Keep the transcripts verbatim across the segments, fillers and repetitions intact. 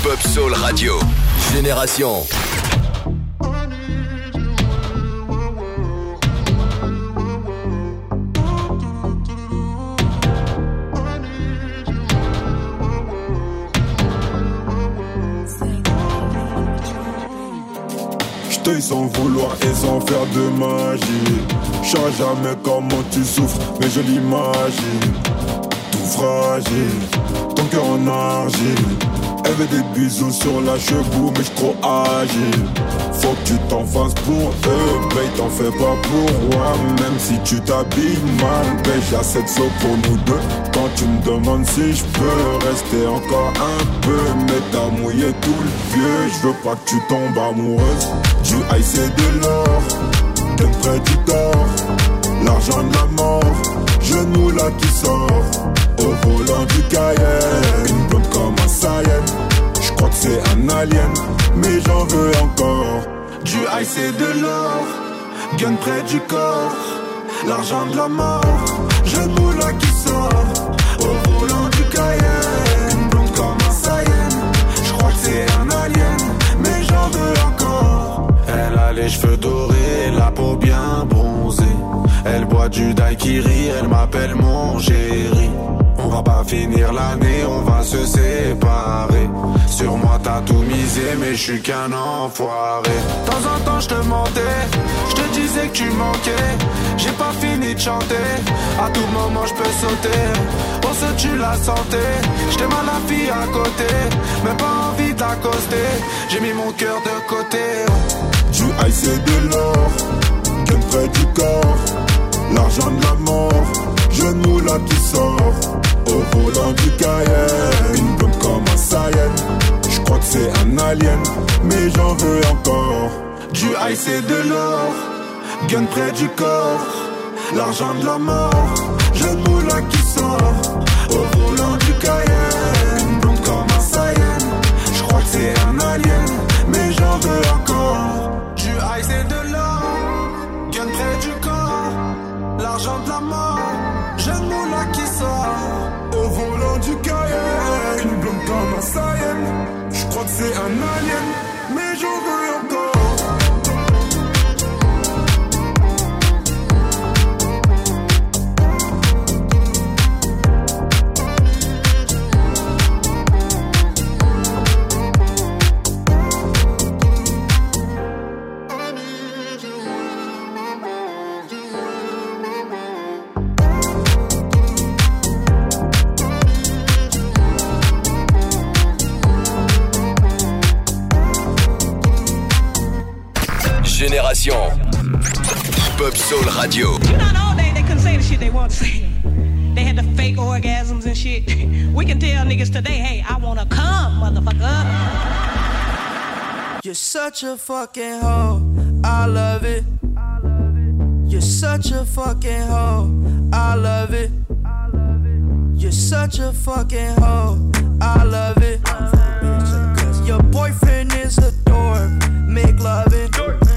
Hip-Hop Soul Radio. Génération. J't'aille sans vouloir et sans faire de magie. J'sais jamais comment tu souffres, mais je l'imagine. Tout fragile, ton cœur en argile. Elle veut des bisous sur la cheveux, mais j'suis trop agile. Faut que tu t'en fasses pour eux, babe, t'en fais pas pour moi. Même si tu t'habilles mal, babe, j'ai assez de flow pour nous deux. Quand tu me demandes si j'peux rester encore un peu, mais t'as mouillé tout le vieux. J'veux pas que tu tombes amoureuse du high, c'est de l'or, de près du corps, l'argent de la mort, genou là qui sort, au volant du Cayenne, une blonde comme un Saiyan, j'crois que c'est un alien, mais j'en veux encore. Du high c'est de l'or, gun près du corps, l'argent de la mort, genou là qui sort, au volant du Cayenne, une blonde comme un Saiyan, j'crois que c'est un alien, mais j'en veux encore. Elle a les cheveux dorés, la peau bien bronzée. Elle boit du daiquiri, elle m'appelle mon chéri. On va pas finir l'année, on va se séparer. Sur moi t'as tout misé, mais je suis qu'un enfoiré. De temps en temps je te mentais, je te disais que tu manquais. J'ai pas fini de chanter, à tout moment je peux sauter. On se tue la santé, j't'aime à la fille à côté, mais pas envie d'accoster. J'ai mis mon cœur de côté. Du high c'est de l'or, gun près du corps, l'argent de la mort, genou là qui sort, au volant du Cayenne, une blonde comme un Saiyan, j'crois que c'est un alien, mais j'en veux encore. Du high c'est de l'or, gun près du corps, l'argent de la mort, genou là qui sort, au volant du Cayenne, une blonde comme un Saiyan, j'crois que c'est un alien, mais j'en veux encore. Du high c'est de l'or, gun près du corps, l'argent de la mort, genou là qui sort, au volant du Cayenne, une blonde comme un Saiyan, j'crois que c'est un alien, mais j'en veux encore. Génération Hip-Hop Soul Radio. You know, all day they couldn't say the shit they want to say. They had the fake orgasms and shit. We can tell niggas today, hey, I wanna come, motherfucker. You're such a fucking hoe, I love it. You're such a fucking hoe, I love it. You're such a fucking hoe, I love it. Cause your boyfriend is a dork, make loving.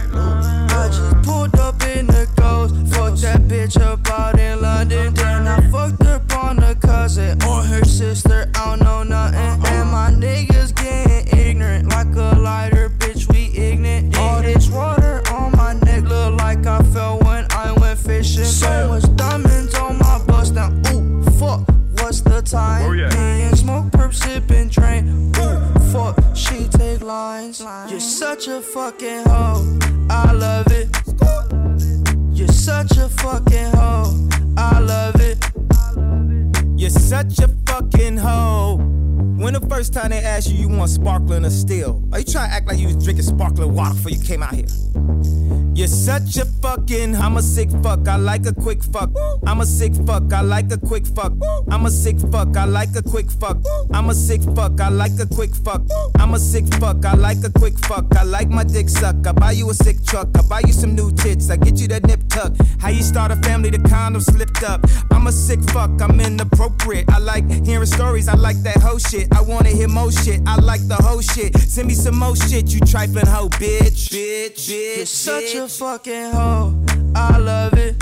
I just pulled up in the ghost, fucked that bitch up out in London. Then I fucked up on her cousin or her sister, I don't know nothing. And my niggas getting ignorant, like a lighter, bitch, we ignorant. All this water on my neck look like I fell when I went fishing. So much diamonds on my bust now, ooh, fuck, what's the time? Oh, yeah. Me and smoke, perp, sip and drain, ooh, fuck, she take lines. You're such a fucking hoe, I love it. You're such a fucking hoe, I love it. You're such a fucking hoe. When the first time they asked you, you want sparkling or still? Are you trying to act like you was drinking sparkling water before you came out here? You're such a fucking, I'm a sick fuck, I like a quick fuck. I'm a sick fuck, I like a quick fuck. I'm a sick fuck, I like a quick fuck. I'm a sick fuck, I like a quick fuck. I'm a sick fuck, I like a quick fuck. I like my dick suck, I buy you a sick truck. I buy you some new tits, I get you that nip tuck. How you start a family, the condom slipped up. I'm a sick fuck, I'm inappropriate. I like hearing stories, I like that hoe shit. I wanna hear more shit, I like the whole shit. Send me some more shit, you trifling hoe, bitch. Bitch, bitch, You're such bitch. a fucking hoe, I love it.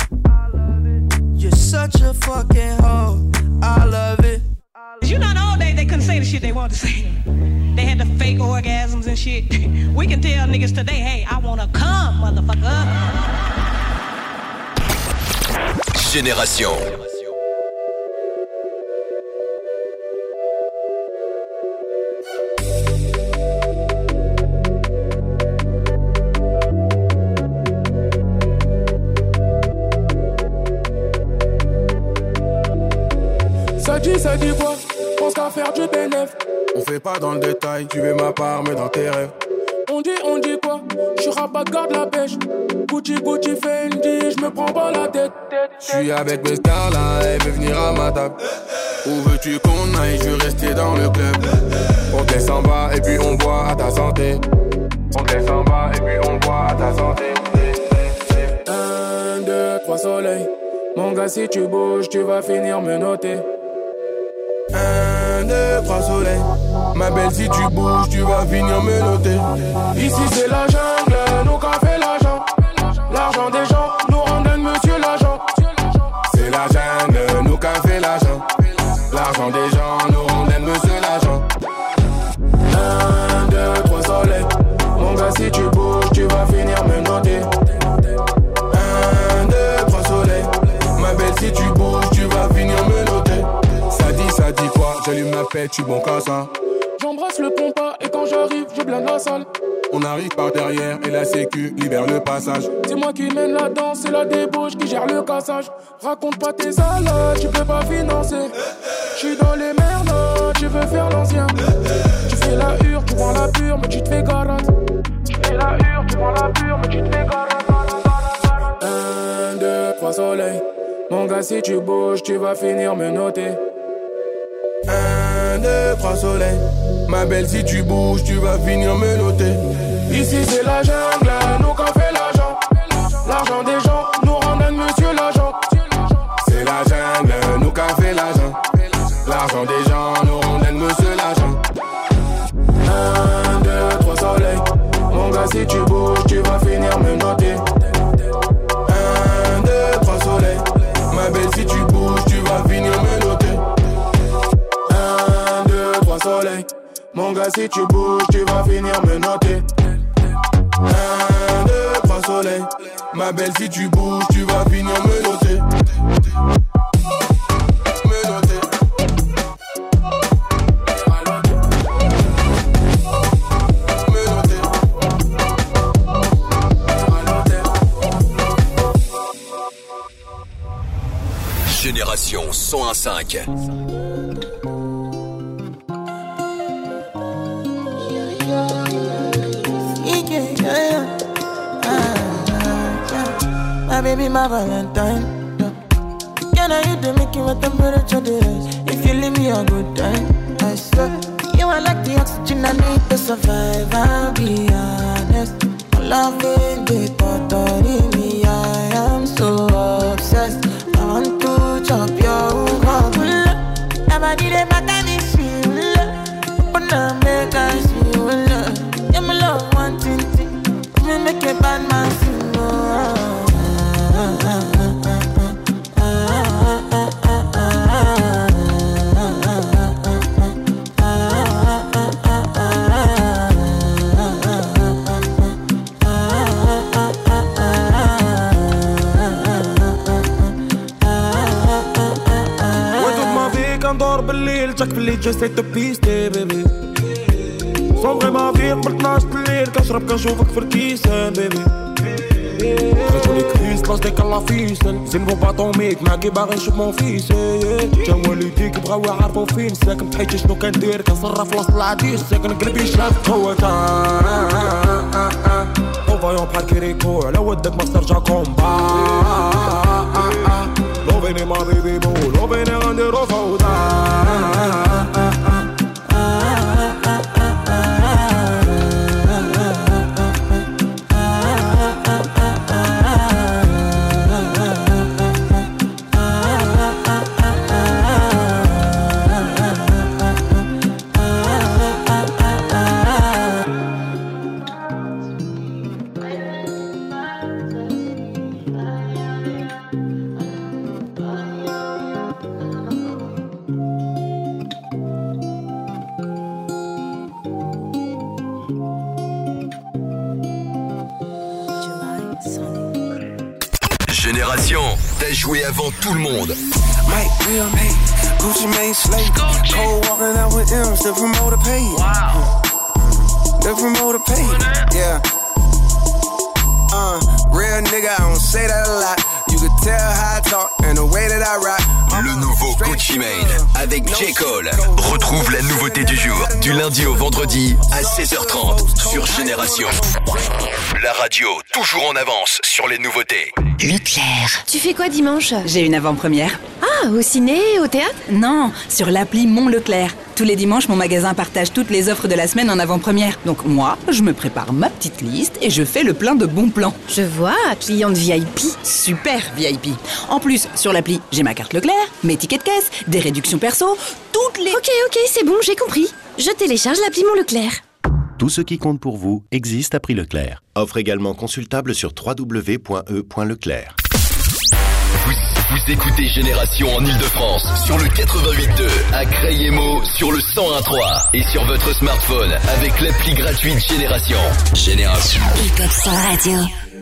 You're such a fucking hoe, I love it. You know, all day they couldn't say the shit shit they want to say. They had the fake orgasms and shit. We can tell niggas today, hey, I wanna come, motherfucker. Génération. Ça dit, ça dit quoi? Pense qu'à faire du bénéf. On fait pas dans le détail, tu veux ma part, mais dans tes rêves. On dit, on dit quoi? J'suis rabat, garde la pêche. Gucci, Gucci, Fendi, j'me prends pas la tête. J'suis avec mes stars là, elle veut venir à ma table. Où veux-tu qu'on aille? Je veux rester dans le club. On te laisse en bas et puis on boit à ta santé. On te laisse en bas et puis on boit à ta santé. Un, deux, trois soleils. Mon gars, si tu bouges, tu vas finir me noter. Un, deux, trois soleils. Ma belle, si tu bouges, tu vas finir me noter. Ici c'est la jungle, nous qu'a fait l'argent. L'argent des gens, nous rendons monsieur l'agent. C'est la jungle, nous qu'a fait l'argent. L'argent des gens, nous rendons monsieur l'agent. Un, deux, trois soleils. Mon gars, si tu bouges, tu vas finir me noter. Un, deux, trois soleils. Ma belle, si tu bouges, tu vas finir me noter. Ça dit, ça dit quoi? J'allume ma pète, tu bon qu'à ça. J'embrasse le pompa et quand j'arrive, je blinde la salle. On arrive par derrière et la sécu libère le passage. C'est moi qui mène la danse, c'est la débauche qui gère le cassage. Raconte pas tes salades, tu peux pas financer. J'suis dans les merdes, tu veux faire l'ancien. Tu fais la hure, tu prends la pure, mais tu te fais garate. Tu fais la hure, tu prends la pure, mais tu te fais garate. Un, deux, trois soleils. Mon gars, si tu bouges, tu vas finir me noter. Un, deux, trois soleils. Ma belle, si tu bouges, tu vas finir me noter. Ici c'est la jungle, nous qu'a fait l'argent. L'argent des gens, nous rendons monsieur l'agent. C'est la jungle, nous qu'a fait l'argent. L'argent des gens, nous rendons monsieur l'agent. Un, deux, trois soleils. Mon gars, si tu bouges, tu vas finir me noter. Un, deux, trois soleils. Ma belle, si tu bouges, tu vas finir me noter. Un, deux, trois soleils. Mon gars, si tu bouges, tu vas finir me noter. Un, deux, trois soleils. Ma belle, si tu bouges, tu vas finir me noter. Me noter. Me noter. Génération cent quinze. My baby, my Valentine. Can I you to make you what temperature is? If you leave me a good time, I swear. You are like the oxygen I need to survive. I'll be honest. My love in the thought me. I am so obsessed. I want to chop your heart. Never did it back and it's you. But now make us you. Yeah, my love wanting to. Me make a bad man sing. جاك في الليل جاي تبيستي بيبي صبغي ما فيك بالطناش الليل كنشرب كنشوفك في الكيسان بيبي خرجوني كريس بلاص ديك الله فيسن زين بو باطوميك معاكي باغي نشوف مون فيس تا والديك بغاو يعرفو فين ساكن بحياتي شنو كندير كنصرف وسط العديس ساكن قلبي شاف هو تا او فايون بحال كيريكو على ودك ما ترجع كومبا لوفيني ما بيبي بو لوفيني غنديرو فوضى Génération, t'as joué avant tout le monde. Mike, Will, mate, Gucci Mane, Slate. Cold walking out with M's, the promoter paid. Wow. The promoter paid, yeah. Uh, real nigga, I don't say that a lot. You can tell how I talk and the way that I rock. Le nouveau Gucci Mane avec J. Cole. Retrouve la nouveauté du jour du lundi au vendredi à seize heures trente sur Génération. La radio toujours en avance sur les nouveautés. Leclerc. Tu fais quoi dimanche ? J'ai une avant-première. Ah, au ciné, au théâtre ? Non, sur l'appli Mon Leclerc. Tous les dimanches, mon magasin partage toutes les offres de la semaine en avant-première. Donc moi, je me prépare ma petite liste et je fais le plein de bons plans. Je vois, cliente V I P. Super V I P. En plus, sur l'appli, j'ai ma carte Leclerc, mes tickets de caisse, des réductions perso, toutes les... Ok, ok, c'est bon, j'ai compris. Je télécharge l'appli Mon Leclerc. Tout ce qui compte pour vous existe à prix Leclerc. Offre également consultable sur w w w point e point leclerc. Vous, vous écoutez Génération en Ile-de-France sur le quatre-vingt-huit deux, à Crayemo sur le cent un trois et sur votre smartphone avec l'appli gratuite Génération. Génération. Hip-Hop sans radio.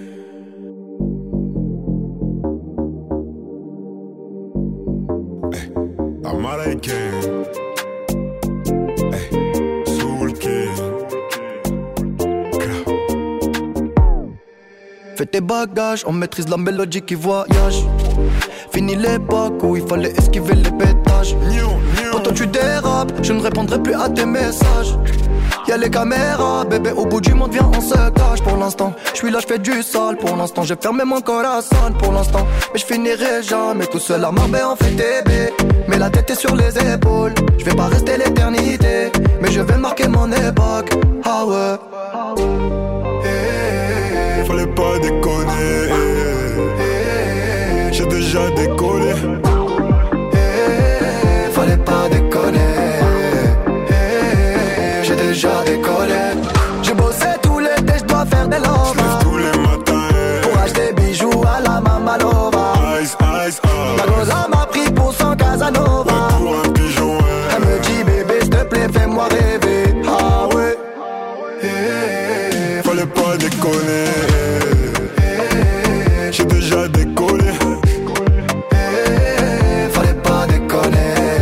Amara King. Hey, Soul King. Fais tes bagages, on maîtrise la mélodie qui voyage. Fini l'époque où il fallait esquiver les pétages. Quand toi tu dérapes, je ne répondrai plus à tes messages. Y'a les caméras, bébé, au bout du monde, viens, on se cache pour l'instant. Je suis là, je fais du sale pour l'instant. J'ai fermé mon corazon pour l'instant. Mais je finirai jamais tout seul à Marbella, on fait T B. Mais la tête est sur les épaules. Je vais pas rester l'éternité, mais je vais marquer mon époque. Ah ouais. Hey, fallait pas déconner. Hey, j'ai déjà décollé. Hey, fallait pas déconner. J'ai déjà décollé. J'ai bossé tout l'été, je dois faire des lovas. J'lève tous les matins pour acheter bijoux à la Mamalova. Ice, ice, ice. La goza m'a pris pour son Casanova. Ouais, pour un pigeon, ouais. Elle me dit bébé s'il te plaît fais-moi rêver. Ah ouais. Hey, fallait pas déconner. Hey, j'ai déjà décollé. Hey, fallait pas déconner.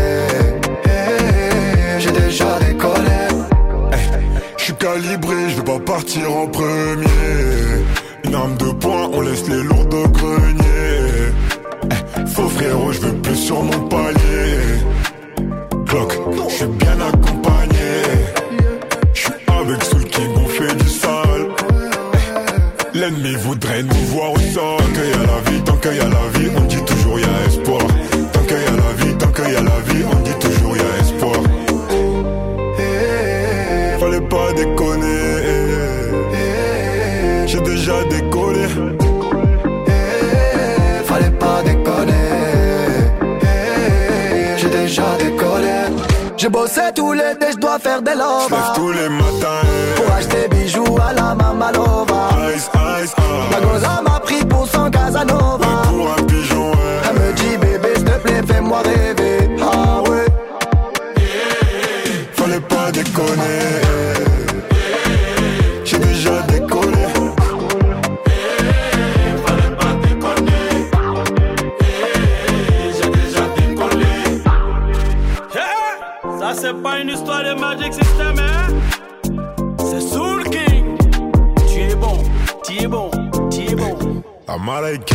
Hey, j'ai déjà décollé. J'suis calibré, j'vais pas partir en premier. Une arme de poing, on laisse les lourds au grenier. Eh, faux frérot, j'veux plus sur mon palier. Clock, j'suis bien accompagné. J'suis avec Soul King, on fait du sale. Eh, l'ennemi voudrait nous voir au sol. Tant qu'il y a la vie, tant qu'il y a la vie, on dit toujours y'a espoir. Tant qu'il y a la vie, tant qu'il y a la vie, on dit toujours y'a espoir. Fallait pas déconner. J'ai déjà décollé. Fallait pas déconner. J'ai déjà décollé. J'ai bossé tout l'été, je dois faire des lovas. J'lève tous les matins pour acheter bijoux à la Mamalova. Ice, ice, ice. La goza m'a pris pour son Casanova. Ouais, pour un pigeon, ouais. Elle me dit bébé s'il te plaît fais-moi rêver. Ah ouais. Fallait pas déconner. J'ai déjà décollé. Fallait pas déconner. J'ai déjà décollé. Yeah! Ça c'est pas une histoire de Magic System, hein? C'est Soul King. Tu es bon, tu es bon, tu es bon. Amara King.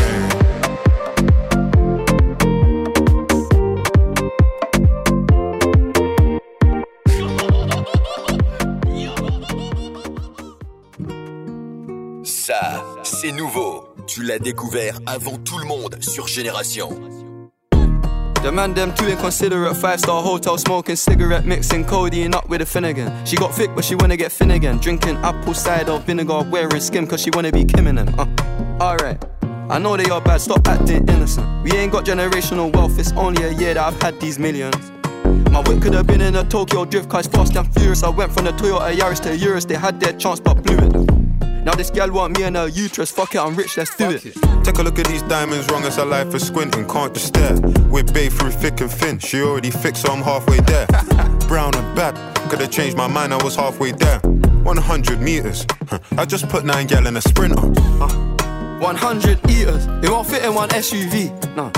Ça, c'est nouveau. Tu l'as découvert avant tout le monde sur Génération. The man them too inconsiderate. Five-star hotel smoking cigarette, mixing codeine up with a Finnegan. She got thick but she wanna get Finnegan. Drinking apple cider vinegar, wearing skim cause she wanna be Kim in them. uh. Alright, I know they are bad, stop acting innocent. We ain't got generational wealth, it's only a year that I've had these millions. My whip could have been in a Tokyo drift cause fast and furious. I went from the Toyota Yaris to Urus, they had their chance but blew it. Now this gal want me and her uterus. Fuck it, I'm rich, let's do it. Take a look at these diamonds, wrong as her life is squinting. Can't just stare. We're bae through thick and thin. She already fixed, so I'm halfway there. Brown and bad, could've changed my mind, I was halfway there. one hundred meters, I just put nine gal in a sprinter. one hundred eaters, it won't fit in one S U V. No,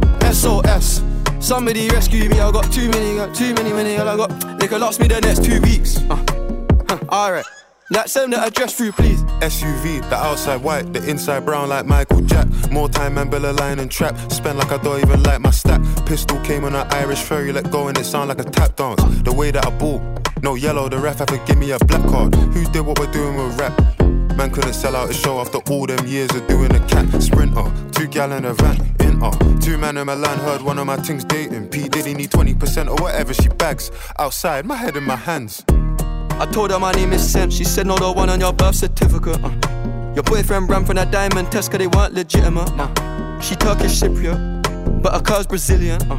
S O S. Somebody rescue me, I got too many, got too many, many, I got. They could last me the next two weeks. Uh, huh, alright, let's send the address through, please. S U V, the outside white, the inside brown like Michael Jack. More time, man, Bella line and trap. Spend like I don't even like my stack. Pistol came on an Irish ferry, let go and it sound like a tap dance. The way that I ball, no yellow, the ref had to give me a black card. Who did what we're doing with rap? Man couldn't sell out a show after all them years of doing a cat. Sprinter, two gal in a van, in uh. Two man in my line, heard one of my things dating. P Diddy need twenty percent or whatever she bags. Outside, my head in my hands. I told her my name is Sam, she said no, the one on your birth certificate. uh. Your boyfriend ran from that diamond test cause they weren't legitimate. uh. She Turkish Cypriot, but her car's Brazilian. uh.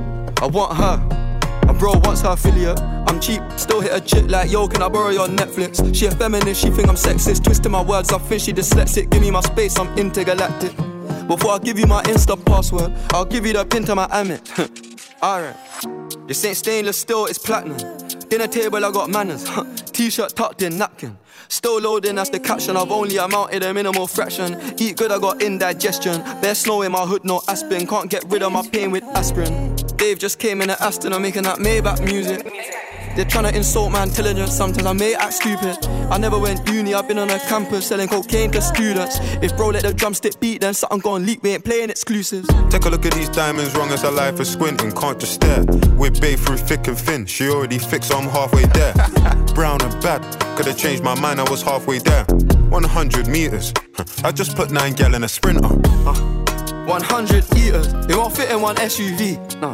I want her, my bro wants her affiliate. I'm cheap, still hit a chick like, yo, can I borrow your Netflix? She a feminist, she think I'm sexist. Twisting my words, I think she dyslexic. Give me my space, I'm intergalactic. Before I give you my Insta password, I'll give you the pin to my Amex. Alright, this ain't stainless steel, it's platinum. Dinner table, I got manners. T-shirt tucked in, napkin. Still loading, that's the caption. I've only amounted a minimal fraction. Eat good, I got indigestion. There's snow in my hood, no Aspen. Can't get rid of my pain with aspirin. Dave just came in at Aston, I'm making that Maybach music. They're tryna insult my intelligence, sometimes I may act stupid. I never went uni, I've been on a campus selling cocaine to students. If bro let the drumstick beat, then something gon' leak, we ain't playing exclusives. Take a look at these diamonds, wrong as her life is squinting, can't just stare. We're bae through thick and thin, she already fixed, so I'm halfway there. Brown and bad, could've changed my mind, I was halfway there. one hundred meters, I just put nine gal in a sprinter. uh, one hundred eaters, it won't fit in one S U V. No,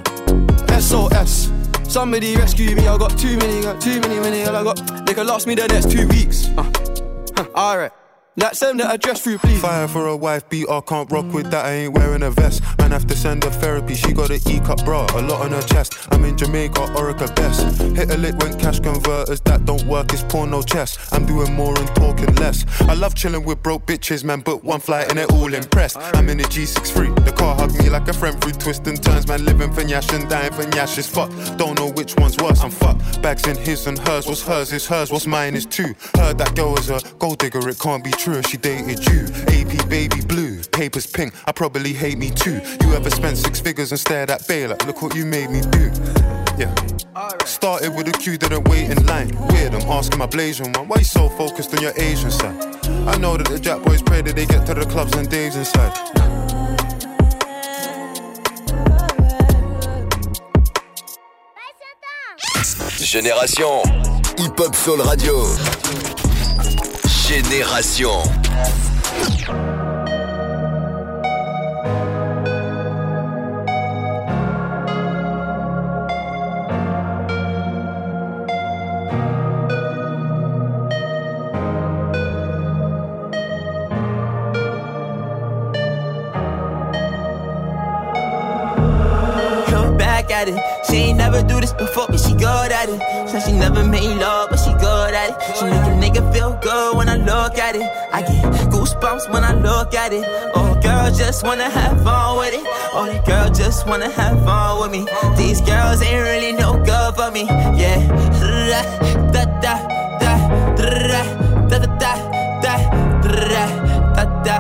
S O S. Somebody rescue me, I got too many, got too many, many, I got. They could last me the next two weeks. Uh, huh, alright, let's send the address through, please. Fire for a wife beater, can't rock with that, I ain't wearing a vest. Man have to send her therapy, she got an E-cup bra, a lot on her chest. I'm in Jamaica, Orica best. Hit a lick when cash converters, that don't work, it's porno chess. I'm doing more and talking less. I love chilling with broke bitches, man, but one flight and they're all impressed. I'm in a G sixty-three, the car hugged me like a friend through twists and turns. Man living for Nyash and dying for Nyash is fuck. Don't know which one's worse, I'm fucked. Bags in his and hers, what's hers is hers, what's mine is too. Heard that girl was a gold digger, it can't be true, she dated you. A P baby blue, papers pink, I probably hate me too. You ever spent six figures and stared at Bay like, look what you made me do. Yeah. Started with a queue, didn't wait in line. Weird, I'm asking my Blasian one, why you so focused on your Asian side? I know that the Jack boys pray that they get to the clubs and Dave's inside. Génération Hip Hop Soul Radio. Génération. At it. She ain't never do this before, but she good at it. Said she never made love, but she good at it. She make a nigga feel good when I look at it. I get goosebumps when I look at it. Oh, girl just wanna have fun with it. Oh, that girl just wanna have fun with me. These girls ain't really no good for me. Yeah. Da da da da da da da da da da da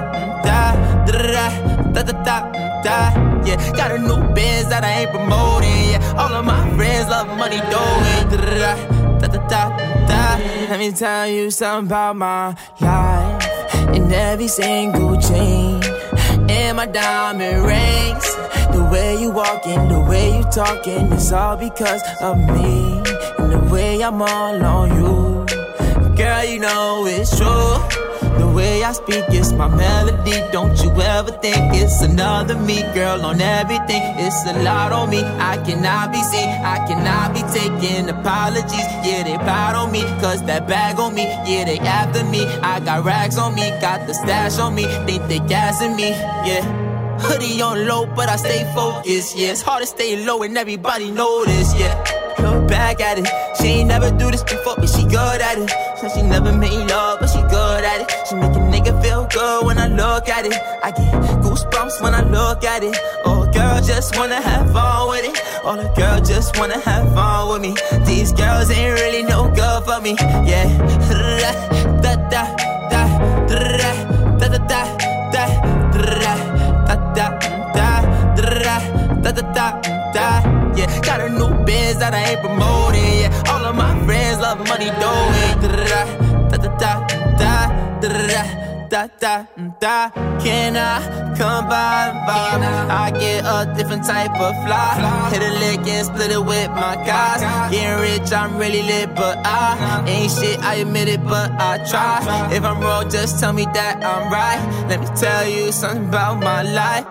da da da da. Yeah, got a new biz that I ain't promoting. Yeah, all of my friends love money doing. Da da da da da. Let me tell you something about my life. In every single chain, in my diamond rings. The way you walking, the way you talking, it's all because of me. And the way I'm all on you, girl, you know it's true. The way I speak is my melody. Don't you ever think it's another me, girl, on everything. It's a lot on me. I cannot be seen. I cannot be taking apologies. Yeah, they proud on me, cause that bag on me. Yeah, they after me. I got rags on me, got the stash on me. Think they gassing me, yeah. Hoodie on low, but I stay focused, yeah. It's hard to stay low and everybody know this, yeah. Look back at it. She ain't never do this before, but she good at it. Said she never made love, but she good at it. She make a nigga feel good when I look at it. I get goosebumps when I look at it. Oh, girl just wanna have fun with it. Oh, the girl just wanna have fun with me. These girls ain't really no good for me. Yeah. Da da da da da da da da. da da da da. Yeah, got a new biz that I ain't promoting. Yeah, all of my friends love money doing. Da da da da da da da da da. Can I come by and vibe? I get a different type of fly. Hit a lick and split it with my guys. Getting rich, I'm really lit, but I ain't shit. I admit it, but I try. If I'm wrong, just tell me that I'm right. Let me tell you something about my life.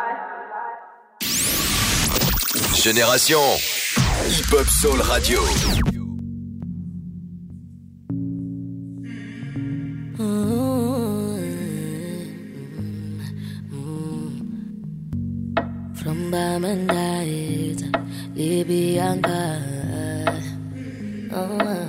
Génération Hip Hop Soul Radio. From Bamandait, Libyanka. Oh,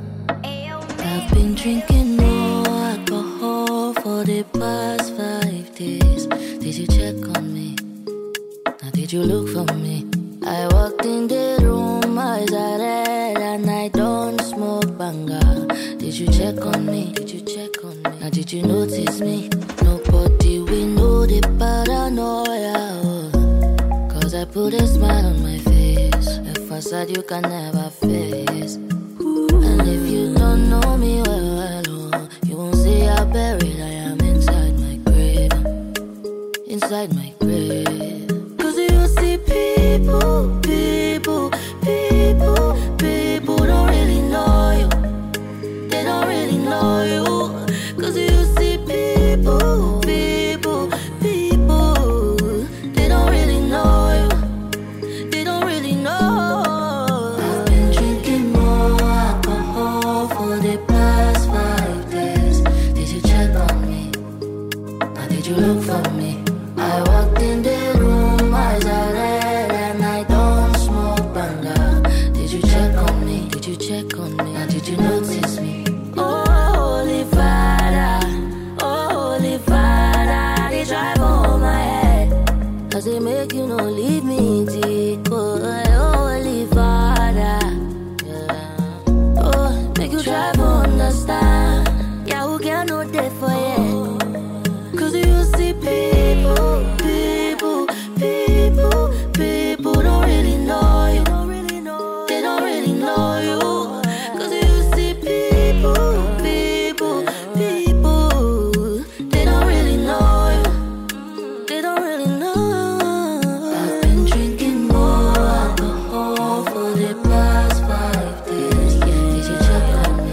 I've been drinking more alcohol for the past five days. Did you check on me? Now did you look for me? I walked in the room, eyes are red, and I don't smoke banga. Did you check on me? Did you check on me? Now did you notice me? Nobody will know the paranoia. Cause I put a smile on my face, a facade you can never face. And if you don't know me well, well, oh, you won't see how buried I am inside my grave. Inside my grave. Cause you see people, people, people, people don't really know you. They don't really know you. Cause you see people, people, people, they don't really know you. They don't really know. I've been drinking more alcohol for the past five days. Did you check on me? Or did you look for me? I walked in the room, eyes are red, and I don't smoke banga. Did you check on me? Did you check on me? Or did you notice me? Oh, holy Father, oh, holy Father, they drive on my head. Cause they make you no leave me deep. Oh, holy Father, yeah. Oh, make you try to understand. Yeah, who can know that for you? Cause you see people, people, people, people don't really know you. They don't really know you. Cause you see people, people, people, they don't really know you. They don't really know. I've been drinking more alcohol for the past five days. Did you check on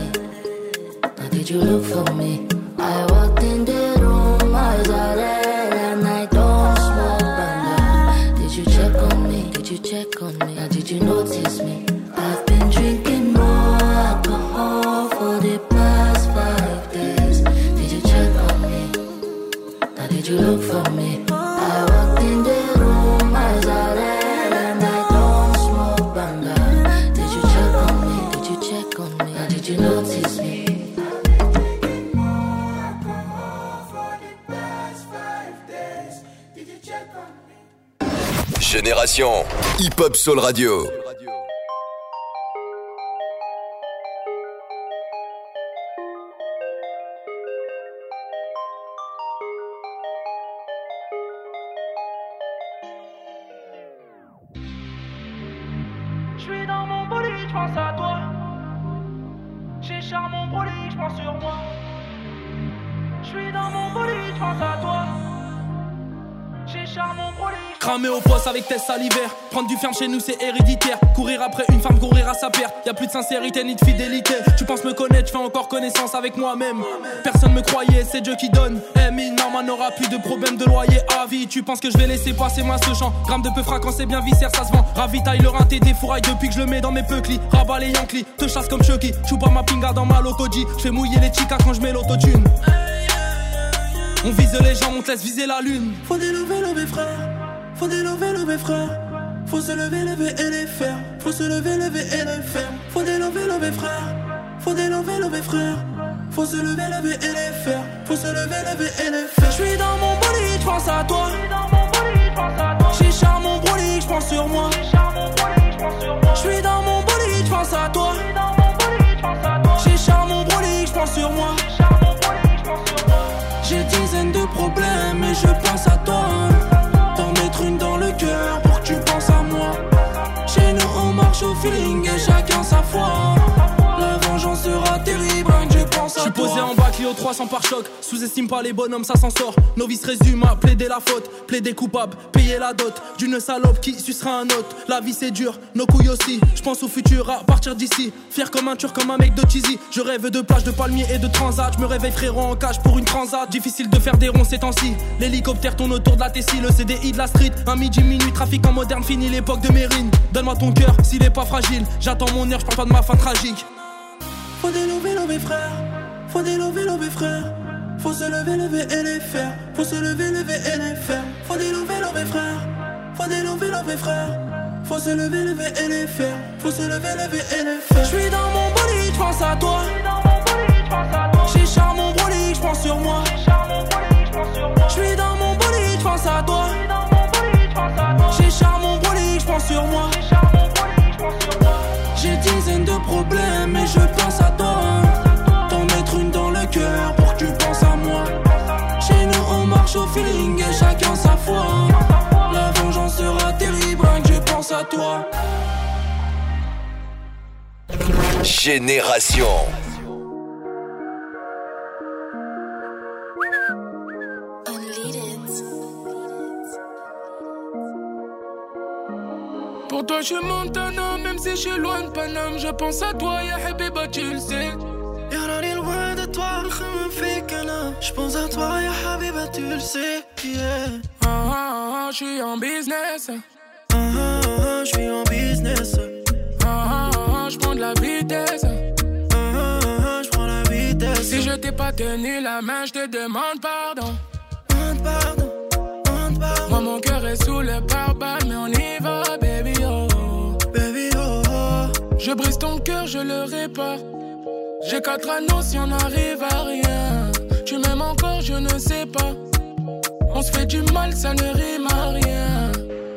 me? Or did you look for me? I walked in the room, eyes are red, and I don't smoke banga. Did you check on me? Did you check on me? Or did you notice me? I've been drinking more alcohol for the past five days. Did you check on me? Or did you look for me? I walked in the room, eyes are red, and I don't smoke banga. Did you check on me? Did you check on me? Or did you notice me? Génération Hip Hop Soul Radio. J'suis dans mon bolide, j'pense à toi. J'ai charmé mon bolide, j'pense sur moi. J'suis dans mon bolide, j'pense à toi. J'ai charmé mon bolide. Cramer au poste avec tes salivaires. Prendre du ferme chez nous c'est héréditaire. Courir après une femme, courir à sa perte. Y'a plus de sincérité ni de fidélité. Tu penses me connaître, j'fais encore connaissance avec moi-même. Personne me croyait, c'est Dieu qui donne. Eh mais Norman n'aura plus de problème de loyer à vie. Tu penses que je vais laisser passer moi ce champ. Gramme de peu quand c'est bien viscère, ça se vend. Ravitaille le rinté des fourrailles depuis que je le mets dans mes peuclis. Rabat les Yankees, te chasse comme Chucky. J'joue pas ma pinga dans ma locoji. J'fais mouiller les chicas quand j'mets l'autotune. On vise les gens, on te laisse viser la lune. Faut des lever, lever frère. Faut des lever, lever frère. Faut se lever, lever et les faire. Faut se lever, lever et les faire. Faut des lever, lever frère. Faut des lever, lever frère. Faut se lever, lever et les faire. Faut se lever, lever et les faire. J'suis dans mon bolide, j'pense à toi. J'ai charme mon bolide, j'pense sur moi. J'suis dans mon bolide, j'pense à toi. J'ai charme mon bolide, j'pense sur moi. J'ai dizaines de problèmes et je pense à toi. T'en mettre une dans le cœur pour que tu penses fois. La vengeance sera terrible, rien que je pense à toi. Je suis posé en bas, Clio trois cents par choc. Sous-estime pas les bonhommes, ça s'en sort. Novice résume à plaider la faute, plaider coupable, payer la dot d'une salope qui sucera un autre. La vie c'est dur, nos couilles aussi. Je pense au futur à partir d'ici. Fier comme un turc, comme un mec de cheesy. Je rêve de plage, de palmiers et de transat. Je me réveille frérot en cage pour une transat. Difficile de faire des ronds ces temps-ci. L'hélicoptère tourne autour de la Tessie. Le C D I de la street. Un midi, minuit, trafic en moderne, fini l'époque de Mérine. Donne-moi ton cœur s'il est pas fragile. J'attends mon heure, je parle pas de ma fin tragique. Faut délever, lever frère. Faut délever, lever frère. Faut se lever, lever et les faire. Faut se lever, lever et les faire. Faut délever, lever frère. Faut délever, lever frère. Faut se lever, lever et les faire. Faut se lever, lever et les faire. J'suis dans mon bolide, j'pense à toi. J'ai charme mon bolide, j'pense sur moi. J'suis dans mon bolide, j'pense à toi. J'ai charme mon bolide, j'pense sur moi. J'ai dizaines de problèmes et je pense à toi. T'en mettre une dans le cœur pour que tu penses à moi. Chez nous on marche au feeling et chacun sa foi. La vengeance sera terrible, rien que je pense à toi. Génération. Pour toi je suis Montana, même si je suis loin de Paname. Je pense à toi, ya Habiba, tu le sais. يا راني loin de toi, نخمم فيك أنا. Je pense à toi, ya Habiba, tu le sais. Yeah. Ah ah ah, je suis en business. Ah ah ah, je suis en business. Ah ah ah, je prends de la vitesse. Ah ah ah, je prends la vitesse. Si je t'ai pas tenu la main, je te demande pardon. Demande pardon, demande pardon. Moi mon cœur est sous le pare-balles, mais on y va, baby oh. Baby oh oh. Je brise ton cœur, je le répare. J'ai quatre anneaux si on arrive à rien. Tu m'aimes encore, je ne sais pas. On se fait du mal, ça ne rime à rien.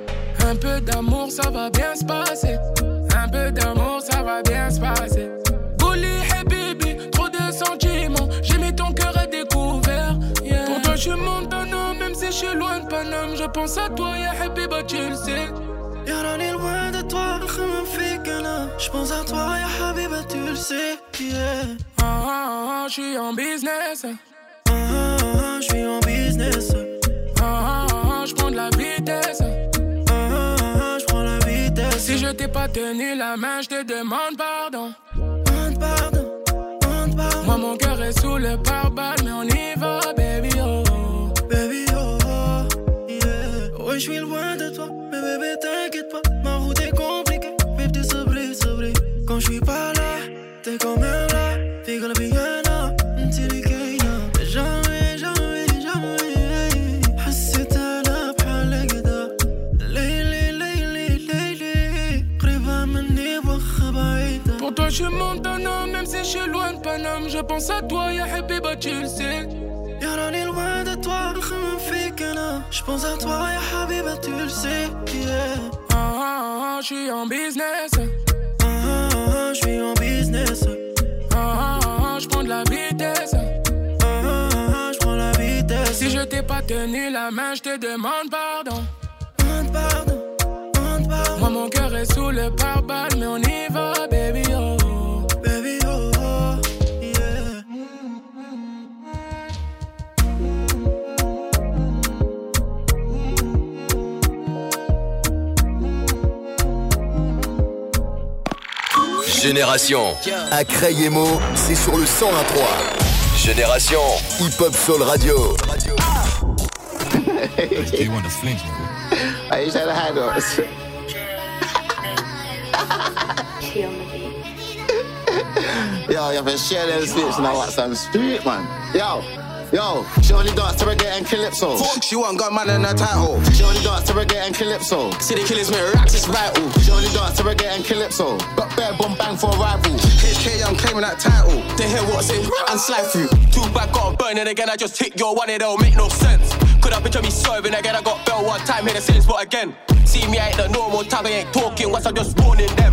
Un peu d'amour, ça va bien se passer. Un peu d'amour, ça va bien se passer. Bouli, hey baby, trop de sentiments. J'ai mis ton cœur à découvert. Yeah. Pour toi, je suis Montana, même si je suis loin de Paname. Je pense à toi, ya Habiba, tu le sais. يا راني loin de toi, نخمم فيك أنا. Je pense à toi, ya Habiba, tu le sais. Yeah. Ah ah ah, je suis en business. Ah ah ah, je suis en business. Ah ah ah, je prends de la vitesse. Ah ah ah, je prends la vitesse. Si je t'ai pas tenu la main, je te demande pardon. Demande pardon, demande pardon. Moi mon cœur est sous le pare-balles, mais on y va, baby oh. Baby oh oh, yeah. Ouais, je suis loin de toi, mais bébé t'inquiète pas. Ma route est compliquée, baby t'es sabri, sabri. Quand je suis pas là, t'es quand même là. Fais que la vie est là, t'es les gaina. Jamais, jamais, jamais. حسيت أنا بحال كدا. ليلي ليلي ليلي قريبة مني وخا بعيدة. Pour toi je suis Montana, même si je suis loin de Paname. Je pense à toi, ya Habiba, tu le sais. يا راني loin de toi, نخمم فيك أنا. Je pense à toi, ya Habiba, tu le sais. Yeah. Ah ah ah, je suis en business. Ah ah ah, je suis en business. Ah ah ah, je prends de la vitesse. Ah ah ah, je prends la vitesse. Si je t'ai pas tenu la main, je te demande pardon. Demande pardon, demande pardon. Moi mon cœur est sous le pare-balles, mais on y va, baby oh. Baby oh oh, yeah. Génération. À Crayemo, c'est sur le cent un trois. Génération. Hip-Hop Soul Radio. You want to flinch, nigga? Hey, you trying to hide us? Yo, you have to share them slips and I want some street, man. Yo. Yo, she only dance to reggae and calypso. She want got man in her title. She only dance to reggae and calypso. See the killers make racks, it's vital. She only dance to reggae and calypso. Got bare bomb bang for a rival. H K, I'm claiming that title. They hear what's it and slide through. Two back, got burn it again. I just hit your one, it'll make no sense. Could have picture me serving again. I got bell one time, hit the same spot again. See me, I ain't the normal type, I ain't talking once I'm just warning them. Bro,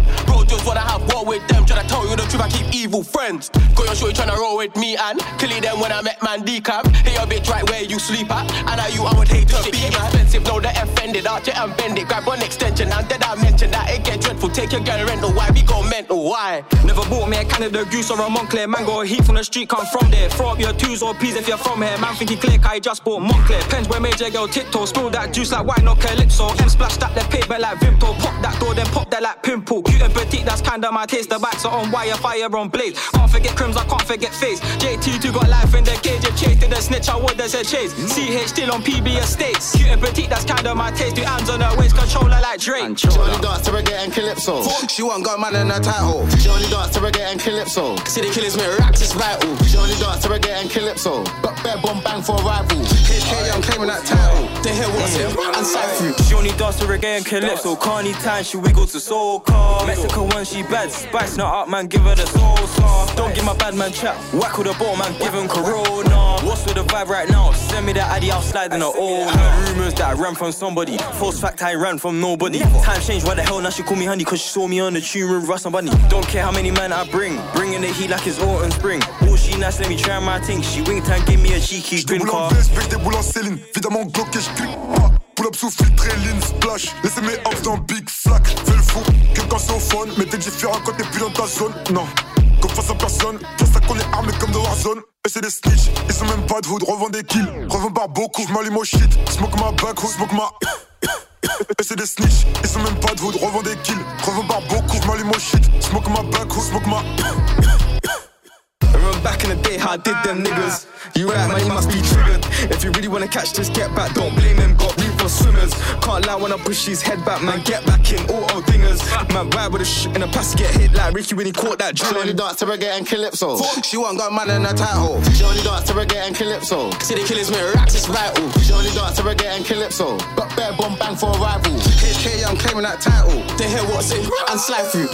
just wanna have war with them. Tryna tell you the truth, I keep evil friends. Got your shorty tryna roll with me and killing them when I met man decap. Hey your bitch right where you sleep at. And I you I would hate to be expensive. Know the offended, arch it and bend it. Grab one extension and then I mention that it get dreadful. Take your girl rental, why we go mental, why? Never bought me a Canada Goose or a Montclair. Man got a heat from the street, come from there. Throw up your twos or peas if you're from here. Man think he clear, cause he just bought Montclair. Pens where major girl tiptoe. Spill that juice like white no calypso. M splash that the paper like Vimto. Pop that door then pop that like pimple. Cute and petite, that's kinda my taste. The backs are on wire, fire on blaze. Can't forget crims, I can't forget face. J T two got life in the cage. If Chase did a snitch, I would have said Chase. C H still on P B estates. Cute and petite, that's kinda my taste. Do hands on her waist, controller like Drake. She only dance to reggae and calypso. She won't got man in her title. She only dance to reggae and calypso. See the killers make raps, it's vital. She only dance to reggae and calypso. But bare bomb bang for a rival. H K, I'm claiming that title. They hear what's it and sight through. She only dance to reggae and calypso. Carney time, she wiggle to soca. Mexican one, she bad. Spice not up, man, give her the salsa. Don't give my bad man chat. Whack with a ball, man, give him corona. What's with the vibe right now? Send me that addy, I'll slide in the old. Rumors that I ran from somebody. False fact, I ran from nobody. Time changed, why the hell now she call me honey? Cause she saw me on the tune with Russ and Bunny. Don't care how many men I bring. Bringing the heat like it's autumn spring. Oh, she nice, let me try my thing. She winked and gave me a cheeky grin car. Je déboule en Céline, évidemment bloqué, je clique pas. Pull up sous filtré, lean, splash. Laissez mes hops dans big flac. Fais le fou, quelqu'un c'est au fun. Mais t'es différent quand t'es plus dans ta zone. Non, comme face à personne. Face à qu'on est armé comme de Warzone. Et c'est des snitch, ils sont même pas de hood. Revends des kills, revends par beaucoup. J'm'allume au shit, smoke ma back, smoke ma. Et c'est des snitch, ils sont même pas de hood. Revends des kills, revends par beaucoup. J'm'allume au shit, smoke ma back, smoke ma. I remember back in the day how I did them niggas. You right man, you must be triggered. If you really wanna catch this, get back. Don't blame them, got room for swimmers. Can't lie when I push his head back, man. Get back in, auto dingers. Man, ride with a shit in the past, get hit like Ricky when he caught that drill. She only dance to reggae and calypso. She won't got man in her title. She only dance to reggae and calypso. See the killers make raps, it's vital. She only dance to reggae and calypso. But bare bomb bang for a rival. H K, I'm claiming that title. They hear what's it and slide through.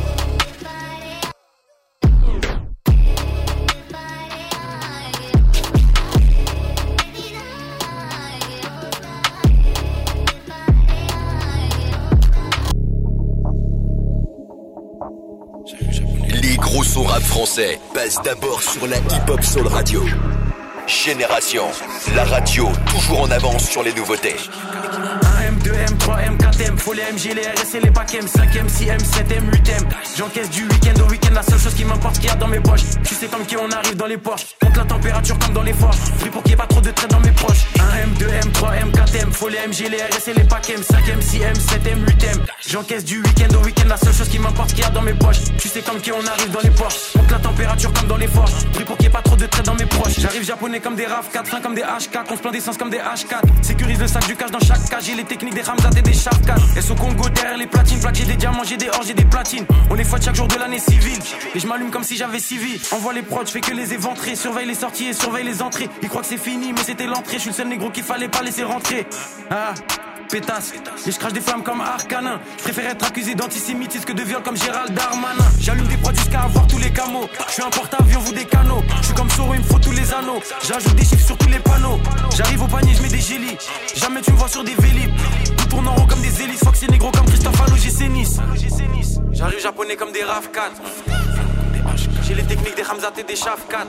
Les gros sons rap français passent d'abord sur la hip-hop soul radio. Génération, la radio toujours en avance sur les nouveautés. un M, deux M, trois M, quatre M, faut les M G, les R S et les packs M, cinq M, six M, sept M, huit M. J'encaisse du week-end au week-end, la seule chose qui m'importe qu'il y a dans mes poches. Tu sais comme qui on arrive dans les Porsche, compte la température comme dans les forges. Pris pour qu'il n'y ait pas trop de traits dans mes proches. un M, deux M, trois M, quatre M, faut les M G, les R S et les packs M, cinq M, six M, sept M, huit M. J'encaisse du week-end au week-end, la seule chose qui m'importe qu'il y a dans mes poches. Tu sais comme qui on arrive dans les Porsche, compte la température comme dans les forges. Pris pour qu'il n'y ait pas trop de traits dans mes proches. J'arrive japonais comme des R A V quatre, comme des H quatre, on se plaint d'essence comme des H quatre. Sécurise le sac du cash dans chaque cage, j'ai les techniques des Ramzat et des Sharkat. Et au Congo derrière les platines, plaques j'ai des diamants, j'ai des or, j'ai des platines. On est faute chaque jour de l'année civile. Et je m'allume comme si j'avais civil. Envoie les prods, je fais que les éventrer. Surveille les sorties et surveille les entrées. Ils croient que c'est fini, mais c'était l'entrée. Je suis le seul négro qu'il fallait pas laisser rentrer. Ah, pétasse. Et je crache des flammes comme Arcanin. Je préfère être accusé d'antisémitisme que de viol comme Gérald Darmanin. J'allume des prods jusqu'à avoir tous les camos. Je suis un porte-avions, vous des canaux. Je suis comme Soro, il me faut tous les anneaux. J'ajoute des chiffres sur tous les panneaux. J'arrive au panier, je mets des gélis. Jamais tu me vois sur des vélib. Tout tourne en rond comme des hélices. Fox et négro comme Christophe à l'O G C Nice. J'arrive japonais comme des R A V quatre. J'ai les techniques des Ramzat et des Sharkat.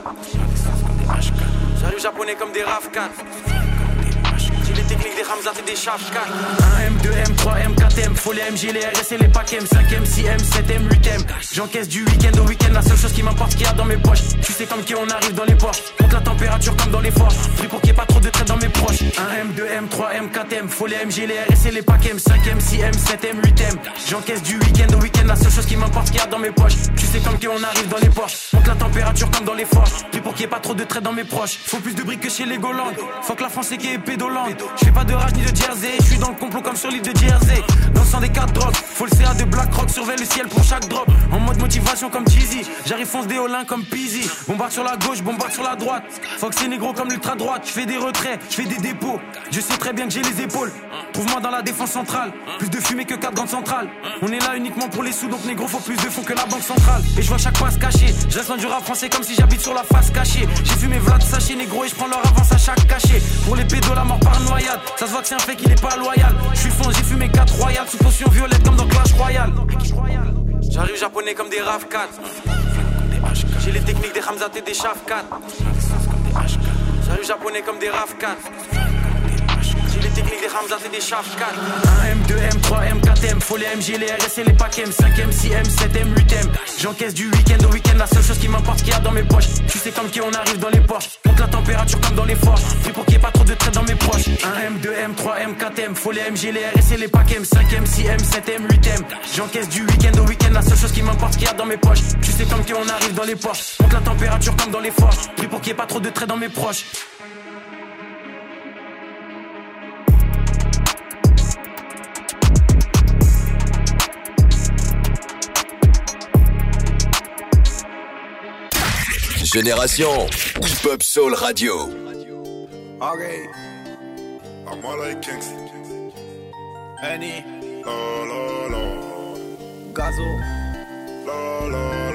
J'arrive japonais comme des R A V quatre. J'ai les techniques des Ramzat et des Sharkat. un M, deux M, trois M, quatre M, faut les M G, les R S et les packs M, cinq M, six M, sept M, huit M. J'encaisse du week-end au week-end, la seule chose qui m'importe qu'il y a dans mes poches. Tu sais comme qui on arrive dans les Porsche, compte la température comme dans les forges. Pris pour qu'il n'y ait pas trop de traits dans mes proches. un M, deux M, trois M, quatre M, faut les M G, les R S et les packs M, cinq M, six M, sept M, huit M. J'encaisse du week-end au week-end, la seule chose qui m'importe qu'il y a dans mes poches. Tu sais comme qui on arrive dans les Porsche, compte la température comme dans les forges. Pris pour qu'il n'y ait pas trop de traits dans mes proches. Faut plus de briques que chez les Golands. Faut que la France est qui est pédolante. Je fais pas de rage ni de Jersey, je suis dans le complot comme sur l'île de Jersey. Dans le sang des quatre drogues, faut le C A de BlackRock, surveille le ciel pour chaque drop. En mode motivation comme Cheesy, j'arrive fonce des Olins comme Peasy. Bombarde sur la gauche, bombarde sur la droite. Fox c'est négro comme l'ultra droite, je fais des retraits, je fais des dépôts. Je sais très bien que j'ai les épaules, trouve-moi dans la défense centrale. Plus de fumée que quatre grandes centrales. On est là uniquement pour les sous, donc négro faut plus de fonds que la banque centrale. Et je vois chaque passe cachée, je reste dans du rap français comme si j'habite sur la face cachée. J'ai fumé Vlad sachet négro et je prends leur avance à chaque cachet. Pour les pédos la mort par noyade, ça se voit que c'est un fait qu'il est pas loyal. Je suis fond, j'ai fumé quatre royales sous potion violette comme dans Clash Royale. J'arrive japonais comme des RAV quatre. J'ai les techniques des Hamzat et des Shav quatre. J'arrive japonais comme des RAV quatre. J'ai les techniques des Hamzat et des Shav quatre. un M, deux M, trois M, quatre M. Faut les M, G, les R S et les packs M. cinq M, six M, sept M, huit M. J'encaisse du week-end au week-end. La seule chose qui m'importe, qu'il y a dans mes poches. Tu sais comme qui on arrive dans les Porsche. Monte la température comme dans les forges. Pris pour qu'il n'y ait pas trop de traits dans mes proches. un M, deux M, trois M, quatre M. Faut les M, G, les R S et les packs M. cinq M, six M, sept M, huit M. J'encaisse du week-end au week-end. La seule chose qui m'importe, qu'il y a dans mes poches. Tu sais comme qui on arrive dans les Porsche. Monte la température comme dans les forges. Pris pour qu'il n'y ait pas trop de traits dans mes proches. Génération Hip-Hop Soul Radio. Ok. I'm all like Kings. Annie. La la la. Gazo. La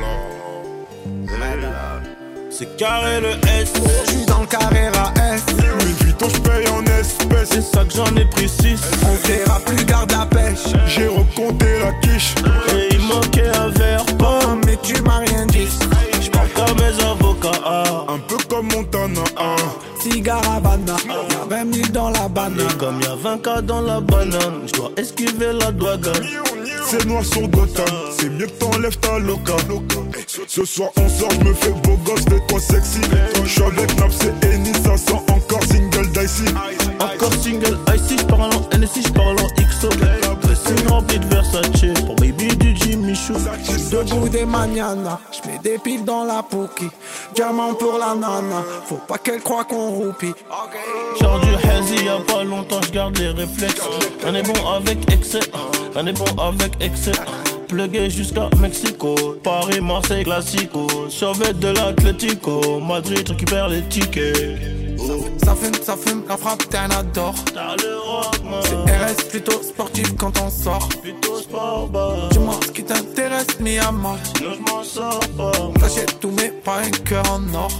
la la. C'est carré le S. Je suis dans le carré à S. Louis Vuitton, je paye en espèces. C'est ça que j'en ai pris six. On verra plus, garde la pêche. J'ai recompté la quiche. Et il manquait un verre pas. Oh, mais tu m'as rien dit. J'parle comme mes avocats. Un peu comme Montana. Cigare Havana. Y'a vingt mille dans la banane. Et comme y'a vingt K dans la banane, j'dois esquiver la douane. C'est noir sur Gotham. C'est mieux que t'enlèves ta loca. Ce soir on sort, je me fais beau gosse, fais-toi sexy. J'suis avec Naps et Eni, ça sent encore single dicey. Encore single icy, j'parle en N S I, j'parle en X O. Dressing rempli de Versace, pour baby du Jimmy Choo. Debout des manianas, j'mets des piles dans la Pookie. Diamant pour la nana, faut pas qu'elle croie qu'on roupie. Genre du hazy, y'a pas longtemps, j'garde les réflexes. On est bon avec excès, on est bon avec excès. Plugué jusqu'à Mexico, Paris, Marseille, Classico. Survêt de l'Atlético, Madrid récupère les tickets. Ça fume, ça fume, la frappe, t'es un adore. T'as le rock, man. C'est R S plutôt sportif quand on sort. Plutôt sport, bah. Dis-moi ce qui t'intéresse, mi à moi. Non, j'm'en sors pas. T'achètes tout, mais pas un cœur en or.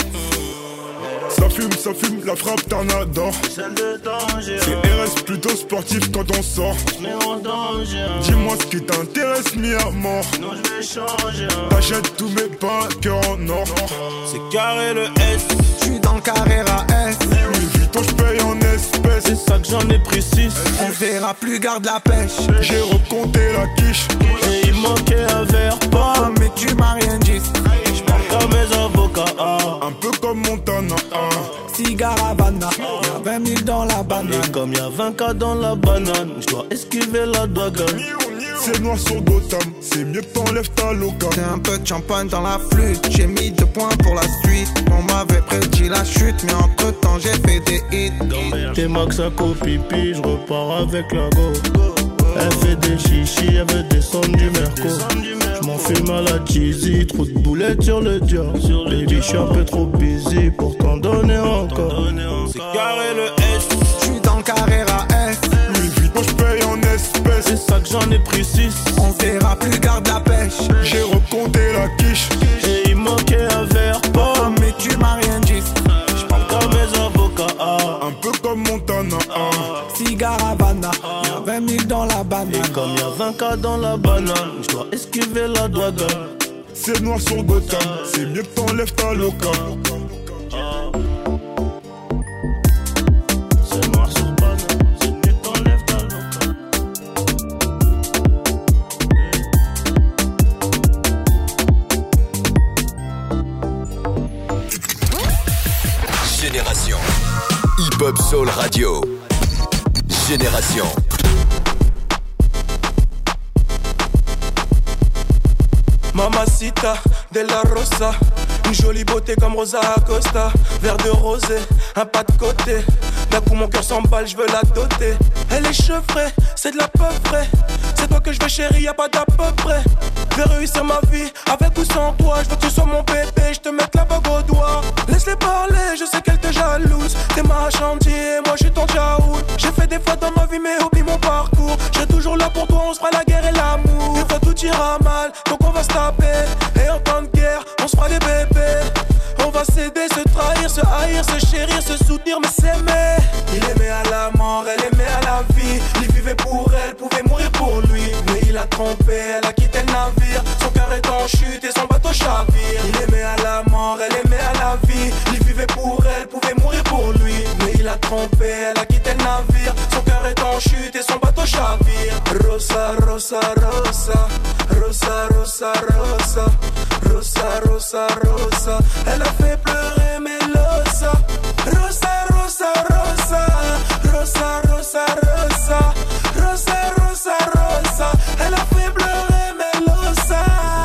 Ça fume, ça fume, la frappe Tornador. Celle de danger. C'est R S plutôt sportif quand on sort. J'mets en danger. Dis-moi ce qui t'intéresse, mis à mort. Non, j'vais changer. T'achètes tout, mais pas un cœur en or. C'est carré le S. J'suis dans le carré à S. Louis Vuitton, j'paye en espèces. C'est ça que j'en ai pris six. On verra plus, garde la pêche. J'ai recompté la quiche. Et il manquait un verre pas. Oh, mais tu m'as rien dit. J'parle comme mes avocats. Un peu comme Montana. Cigare Havana, y'a vingt mille dans la banane. Et comme y'a vingt K dans la banane, j'dois esquiver la douane. C'est noir sur Gotham, c'est mieux que t'enlèves ta loca. J'ai un peu de champagne dans la flûte, j'ai mis deux points pour la suite. On m'avait prédit la chute, mais entre temps j'ai fait des hits. T'es max à copipi, j'repars avec la go. Elle fait des chichis, elle veut descendre du Merco. J'm'en fume à la cheesy, trop de boulettes sur le dior. Baby, j'suis un peu trop busy pour t'en donner encore. C'est carré le S. J'suis dans le carré à S. Louis Vuitton, j'paye en espèces. C'est ça que j'en ai pris six. On verra plus, garde la pêche. J'ai recompté la quiche. Et il manquait un verre pas. Oh, mais tu m'as rien dit. J'parle comme mes avocats. Un peu comme Montana. Cigare Havana, y'a vingt mille dans la banane. Et comme y'a vingt K dans la banane, j'dois esquiver la douane. C'est noir sur Gotham, c'est mieux que t'enlèves ta loca. C'est noir sur banane, c'est mieux que t'enlèves ta loca. Génération Hip-Hop Soul Radio. Génération Mamacita de la Rosa, une jolie beauté comme Rosa Acosta. Verre de rosé, un pas de côté. D'un coup mon cœur s'emballe, je veux la doter. Elle est chevrée, c'est de la peu frais. C'est toi que je veux chérie, y'a pas d'à peu près. Je vais réussir ma vie, avec ou sans toi. Je veux que tu sois mon bébé, je te mette la bague au doigt. Laisse-les parler, je sais qu'elle te jalouse. T'es ma chantier, moi je suis ton tchaout. J'ai fait des fois dans ma vie mais oublie mon parcours. Je serai toujours là pour toi, on se fera la guerre et l'amour. Des fois tout ira mal, donc on va se taper. Et en temps de guerre, on se fera des bébés. On va s'aider, se trahir, se haïr, se chérir, se soutenir, mais s'aimer. Il aimait à la mort, elle aimait à la vie. Il vivait pour elle, pouvait mourir pour lui. Mais il a trompé, elle a quitté le navire. Son chute et son bateau chavire. Il aimait à la mort, elle aimait à la vie. Il vivait pour elle, pouvait mourir pour lui. Mais il a trompé, elle a quitté le navire. Son cœur est en chute et son bateau chavire. Rosa, Rosa, Rosa, Rosa, Rosa, Rosa, Rosa, Rosa, Rosa. Elle a fait pleurer Melosa. Rosa, Rosa, Rosa, Rosa, Rosa, Rosa, Rosa, Rosa, Rosa. Elle a fait pleurer Melosa.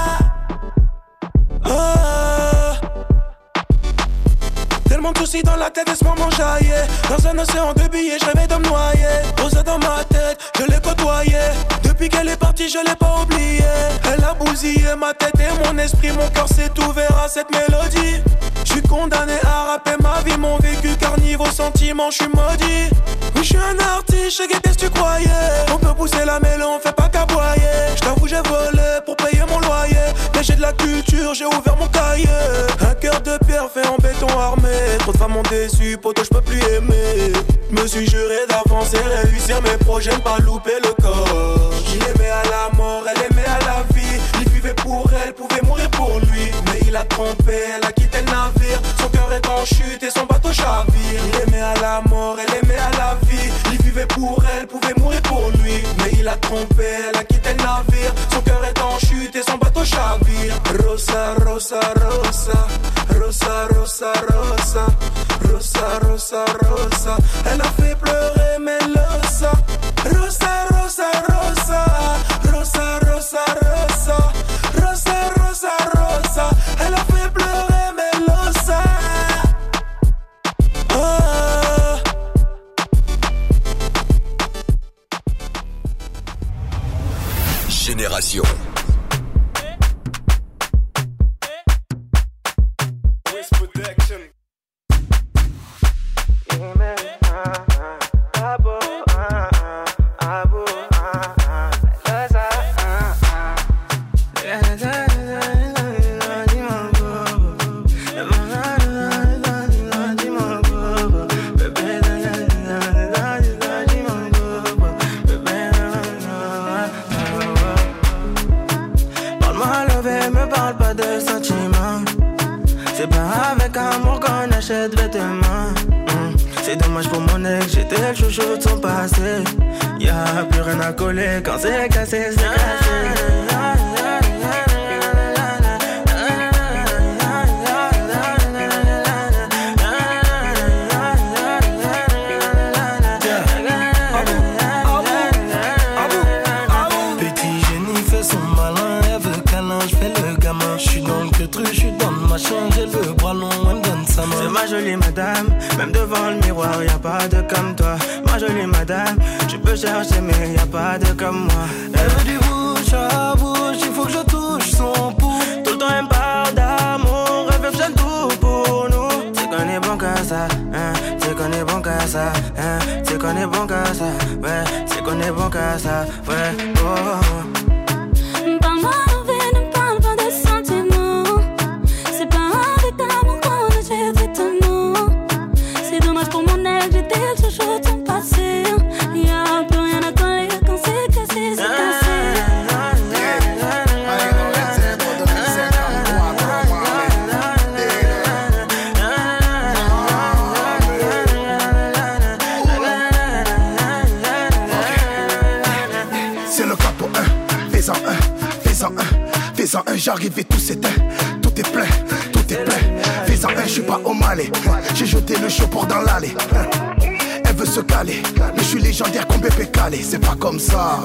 Ah. Tellement de soucis dans la tête et ce moment jaillait. Dans un océan de billets, je rêvais de me noyer. Rosa dans ma tête, je l'ai côtoyée. Depuis qu'elle est partie, je l'ai pas oubliée. Elle a bousillé ma tête et mon esprit. Mon cœur s'est ouvert à cette mélodie. Je suis condamné à rapper ma vie, mon vécu, car niveau sentiment, je suis maudit. Oui, je suis un artiste, je sais qu'est-ce que tu croyais. On peut pousser la mêlée, on fait pas qu'aboyer. Je t'avoue, j'ai volé pour payer mon loyer. Mais j'ai de la culture, j'ai ouvert mon cahier. Un cœur de pierre fait en béton armé. Trop de femmes m'ont déçu, poto, je peux plus aimer. Je me suis juré d'avancer, réussir mes projets, ne pas louper le corps. Il aimait à la mort, elle aimait à la vie. Il vivait pour elle, pouvait mourir pour lui. Mais il a trompé, elle a quitté le navire. Son cœur est en chute et son bateau chavire. Il aimait à la mort, elle aimait à la vie. Il vivait pour elle, pouvait mourir pour lui. Mais il a trompé, elle a quitté le navire. Son cœur est en chute et son bateau chavire. Rosa, Rosa, Rosa, Rosa, Rosa, Rosa, Rosa, Rosa, Rosa. Elle a fait pleurer Melosa. Rosa, Rosa, Rosa, Rosa, Rosa, Rosa, Rosa, Rosa, Rosa. Elle a fait pleurer Melosa. Ah. Génération. C'est dommage pour mon ex, j'étais le chouchou de son passé. Y'a plus rien à coller quand c'est cassé, c'est cassé. Petit génie fait son malin, elle veut câlin, j'fais le gamin. J'suis dans le queutru, j'suis dans le machin, j'ai le bras long, elle me donne sa main. C'est ma jolie madame, même devant le miroir, y'a pas de comme toi. Ma jolie madame, tu peux chercher mais y'a pas de comme moi. Elle veut du bouche à bouche, il faut que je touche son pouls. Tout le temps elle me parle d'amour, elle veut faire tout pour nous. C'est qu'on est bon qu'à ça, hein, c'est qu'on est bon qu'à ça, hein, c'est qu'on est bon qu'à ça, ouais, c'est qu'on est bon qu'à ça, ouais, oh. Parle-moi envie, ne parle pas de sentiments. C'est pas avec l'amour qu'on achète vêtements. C'est dommage pour mon ex, j'étais le chouchou de son passé. Y'a plus rien à coller quand c'est cassé, c'est cassé. C'est le capo un, fais-en un, fais-en un, fais-en un, j'arrive et tout s'éteint. Tout est plein, tout est plein. Fais-en un, j'suis pas au Malais. J'ai jeté le chapeau dans l'allée. Elle veut se caler, mais je suis légendaire comme bébé calé. C'est pas comme ça.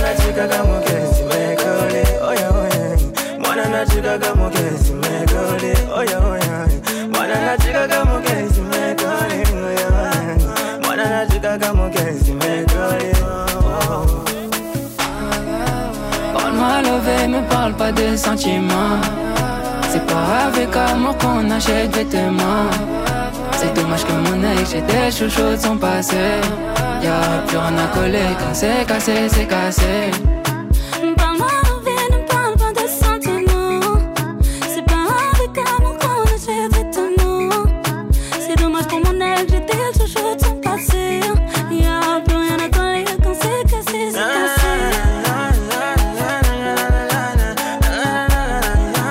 Parle-moi levé, me parle pas de sentiments. C'est pas avec amour qu'on achète vêtements. C'est dommage que mon ex, j'ai des chouchous de son passé. Y'a plus rien à coller quand c'est cassé, c'est cassé. Parle-moi envie, ne parle pas de sentiments. C'est pas avec amour qu'on achète vêtements. C'est dommage pour mon ex, j'ai des chouchous de son passé. Y'a plus rien à coller quand c'est cassé, c'est cassé.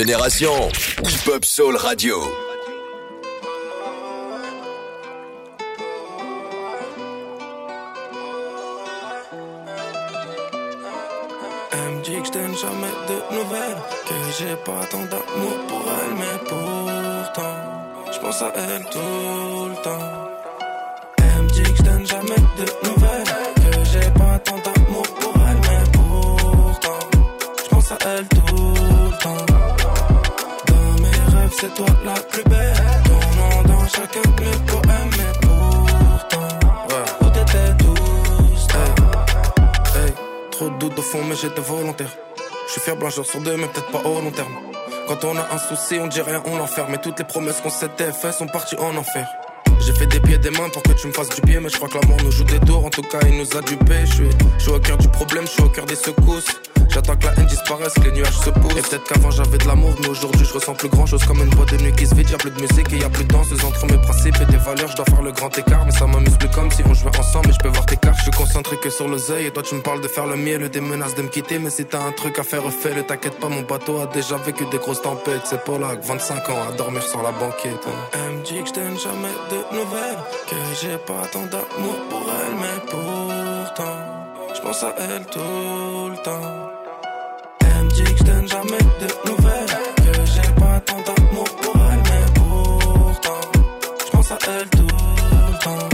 Génération Hip Hop Soul Radio. Elle me dit que je donne jamais de nouvelles, que j'ai pas tant d'amour pour elle, mais pourtant je pense à elle tout le temps. Elle me dit que je donne jamais de nouvelles, que j'ai pas tant d'amour pour elle, mais pourtant je pense à elle tout le temps. Dans mes rêves c'est toi la plus belle, ton nom dans chacun de mes poèmes, mais pourtant ouais. Où t'étais tous, hey, hey. Trop de doutes au fond mais j'étais volontaire. Je suis fier un jour sur deux mais peut-être pas au long terme. Quand on a un souci on dit rien on l'enferme. Mais toutes les promesses qu'on s'était faites sont parties en enfer. J'ai fait des pieds et des mains pour que tu me fasses du pied, mais je crois que l'amour nous joue des tours. En tout cas il nous a dupés. Je suis, je suis au cœur du problème, je suis au cœur des secousses. J'attends que la haine disparaisse, que les nuages se poussent. Et peut-être qu'avant j'avais de l'amour, mais aujourd'hui je ressens plus grand chose. Comme une boîte de nuit qui se vide, y'a plus de musique et y'a plus de danseuse. Entre mes principes et des valeurs, je dois faire le grand écart. Mais ça m'amuse plus comme si on jouait ensemble, mais je peux voir tes cartes. Je suis concentré que sur l'oseille, et toi tu me parles de faire le miel, des menaces de me quitter. Mais si t'as un truc à faire, fais-le, t'inquiète pas, mon bateau a déjà vécu des grosses tempêtes. C'est pas là que vingt-cinq ans à dormir sur la banquette. Hein. Elle me dit que je donne jamais de nouvelles, que j'ai pas tant d'amour pour elle, mais pourtant je pense à elle tout le temps. Elle me dit que je donne jamais de nouvelles, que j'ai pas tant d'amour pour elle, mais pourtant je pense à elle tout le temps.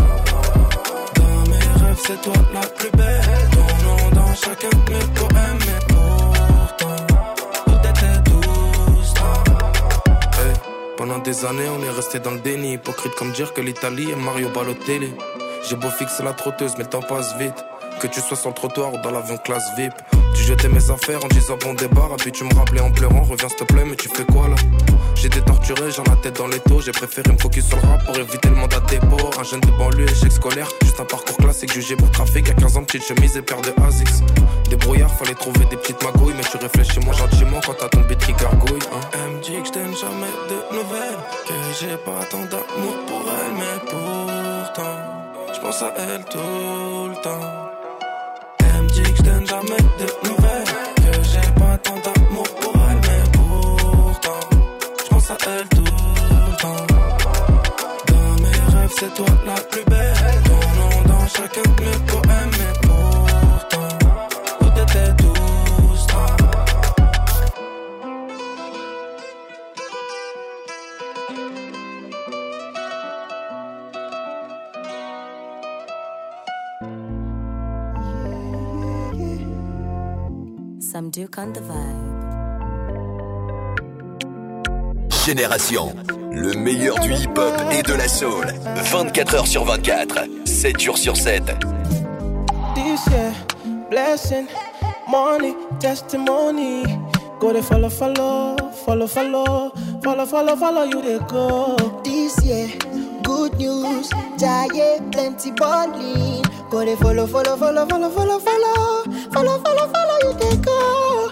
Dans mes rêves c'est toi la plus belle, ton nom dans chacun de mes poèmes, mais pourtant où t'étais tous temps. Hey, pendant des années on est resté dans le déni, hypocrite comme dire que l'Italie est Mario Balotelli. J'ai beau fixer la trotteuse mais le temps passe vite, que tu sois sur le trottoir ou dans l'avion classe V I P. Tu jetais mes affaires en disant bon débarras, puis tu me rappelais en pleurant, reviens s'il te plaît, mais tu fais quoi là? J'étais torturé, j'en la tête dans les taux, j'ai préféré me focus sur le rap pour éviter le mandat dépôt. Un jeune de banlieue, échec scolaire, juste un parcours classique, jugé pour trafic, à quinze ans, petite chemise et paire de Asics. Des brouillards, fallait trouver des petites magouilles, mais tu réfléchis moins gentiment quand t'as ton beat qui gargouille, hein. Elle me dit que je donne jamais de nouvelles, que j'ai pas tant d'amour pour elle, mais pourtant je pense à elle tout le temps. Elle me dit que je donne jamais de nouvelles, que j'ai pas tant d'amour pour elle, mais pourtant je pense à elle tout le temps. Dans mes rêves c'est toi la plus belle, ton nom dans chacun de mes poèmes, mais pourtant où t'étais tous temps. Some Duke on the vibe. Génération, le meilleur du hip-hop et de la soul. vingt-quatre heures sur vingt-quatre, sept jours sur sept. This year, blessing, money, testimony. Go to follow, follow, follow, follow, follow, follow, follow you they go. This year, good news, giant plenty balling. Go to follow, follow, follow, follow, follow, follow, follow, follow, follow you they go.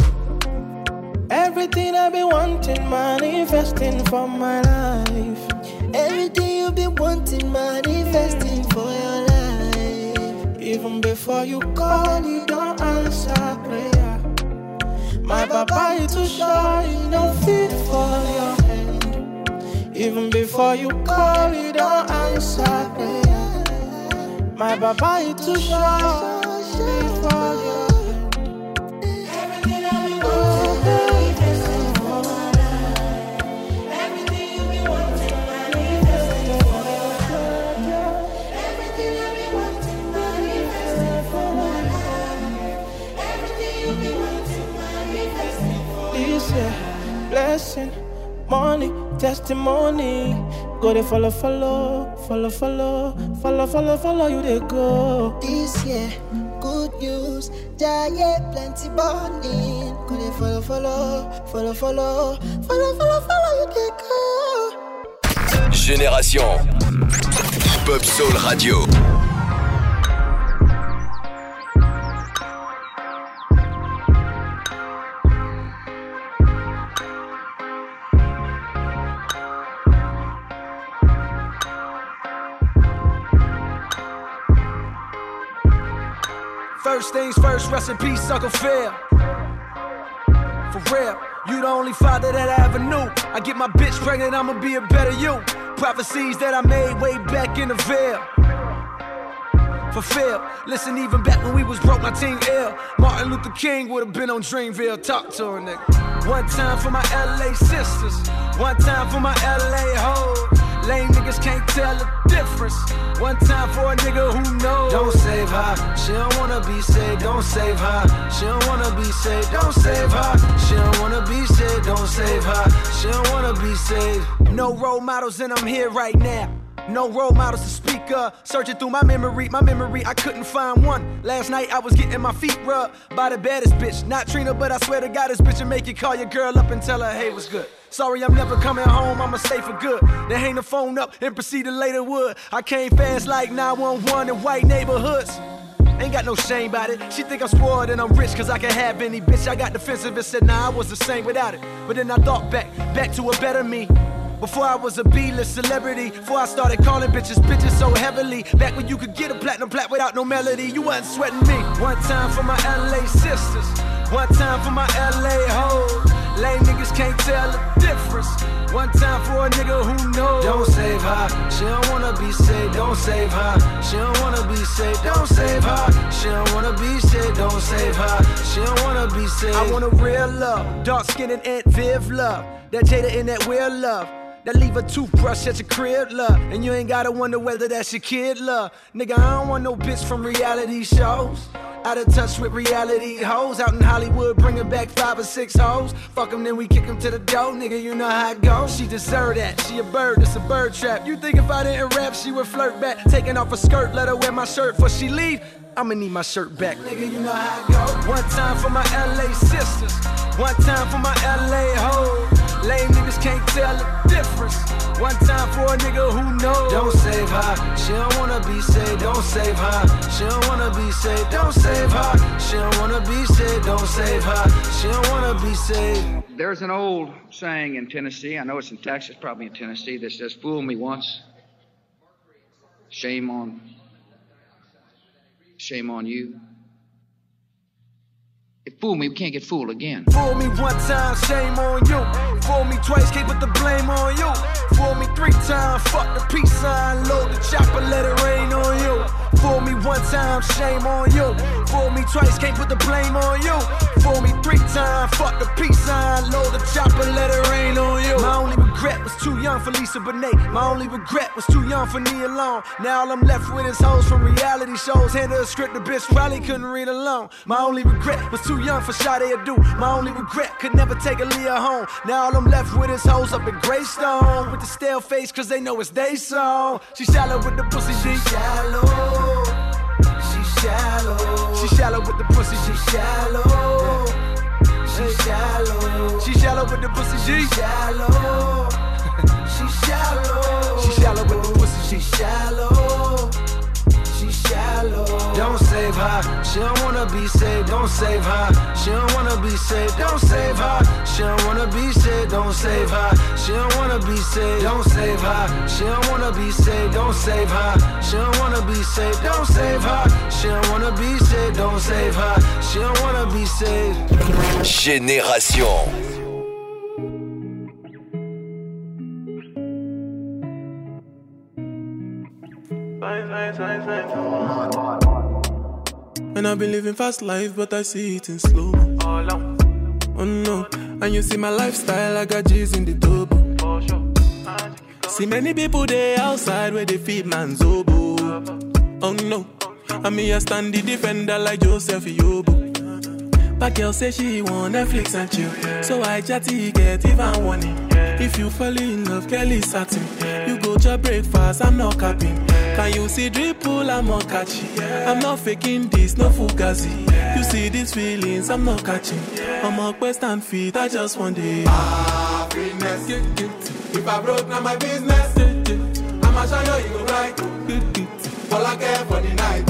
Everything I've been wanting, manifesting for my life. Everything you've been wanting, manifesting for your life. Even before you call, you don't answer prayer. My papa is too shy, you don't fit for your hand. Even before you call, you don't answer prayer. My papa is too shy, fit for your hand. Everything I've been wanting, manifesting for my life. Everything you've been wanting, manifesting for your life. Everything I've been wanting, manifesting for my life. Everything you've been wanting, manifesting for your life. This year, blessing, money, testimony. Go they follow, follow, follow, follow, follow, follow, follow you they go. This year, good news, giant plenty balling. Go they follow, follow, follow, follow, follow, follow, follow you they go. Génération Hip Hop Soul Radio. First things first, rest in peace, Uncle Phil. For real. You the only father that I ever knew. I get my bitch pregnant, I'ma be a better you. Prophecies that I made way back in the veil. Fulfilled. Listen, even back when we was broke, my team ill. Martin Luther King would've been on Dreamville. Talk to her, nigga. One time for my L A sisters. One time for my L A hoes. Lame niggas can't tell the difference. One time for a nigga who knows. Don't save her. She don't wanna be saved. Don't save her. She don't wanna be saved. Don't save her. She don't wanna be saved. Don't save her. She don't wanna be saved. No role models and I'm here right now. No role models to speak of. Searching through my memory, my memory, I couldn't find one. Last night I was getting my feet rubbed by the baddest bitch. Not Trina, but I swear to God, this bitch will make you call your girl up and tell her, hey, what's good? Sorry, I'm never coming home, I'ma stay for good. Then hang the phone up and proceed to later wood. I came fast like nine one one in white neighborhoods. Ain't got no shame about it. She think I'm spoiled and I'm rich cause I can have any bitch. I got defensive and said, nah, I was the same without it. But then I thought back, back to a better me. Before I was a B-list celebrity, before I started calling bitches, bitches so heavily. Back when you could get a platinum plat without no melody, you wasn't sweating me. One time for my L A sisters, one time for my L A hoes. Lame niggas can't tell the difference. One time for a nigga who knows. Don't save her, she don't wanna be saved. Don't save her, she don't wanna be saved. Don't save her, she don't wanna be saved. Don't save her, she don't wanna be saved. I want a real love, dark skin and Aunt Viv love. That Jada and that real love. That leave a toothbrush at your crib, love. And you ain't gotta wonder whether that's your kid, love. Nigga, I don't want no bitch from reality shows. Out of touch with reality hoes. Out in Hollywood, bringing back five or six hoes. Fuck them, then we kick them to the door. Nigga, you know how it goes. She deserve that. She a bird, it's a bird trap. You think if I didn't rap, she would flirt back. Taking off her skirt, let her wear my shirt before she leave. I'ma need my shirt back. Nigga, you know how it goes. One time for my L A sisters. One time for my L A hoes. Lame niggas can't tell the difference. One time for a nigga who knows. Don't save her, she don't wanna be saved. Don't save her, she don't wanna be saved. Don't save her, she don't wanna be saved. Don't save her, she don't wanna be saved. There's an old saying in Tennessee, I know it's in Texas, probably in Tennessee, that says, fool me once, shame on, shame on you. If fool me, we can't get fooled again. Fool me one time, shame on you. Fool me twice, can't put the blame on you. Fool me three times, fuck the peace sign. Load the chopper, let it rain on you. Fool me one time, shame on you. Fool me twice, can't put the blame on you. Fool me three times, fuck the peace sign. Load the chopper, let it rain on you. My only regret was too young for Lisa Bonet. My only regret was too young for Nia Long. Now all I'm left with is hoes from reality shows. Handed a script, the bitch probably couldn't read alone. My only regret was too young for Sade Adu. My only regret could never take a Leah home. Now all I'm left with is hoes up in Greystone. With the stale face cause they know it's they song. She shallow with the pussy, she shallow. She shallow. She shallow with the pussy, she shallow. She shallow. She shallow with the pussy, she shallow. She shallow. She shallow with the pussy, she shallow. She shallow. Don't save her, she don't wanna be saved. Don't save her, she don't wanna be saved. Don't save her, she don't wanna be saved. Don't save her, she don't wanna be saved. Don't save her, she don't wanna be saved. Don't save her, she don't wanna be saved. Don't save her, she don't wanna be saved. Don't save her, she don't wanna be saved. Génération. And I've been living fast life, but I see it in slow. Oh no, and you see my lifestyle, I got G's in the double. See many people there outside where they feed man's oboe. Oh no, and me I stand the defender like Joseph Yobo. But girl say she want Netflix and chill, so I chatty get even warning. If you fall in love, Kelly satin. You go to breakfast, I'm not capping. Can you see dripple, I'm not catching. I'm not faking this, no fugazi. You see these feelings, I'm not catching. I'm a quest and feet, I just want it. Happiness. If I broke, now my business. I'ma show you, you go right. All I care for the night.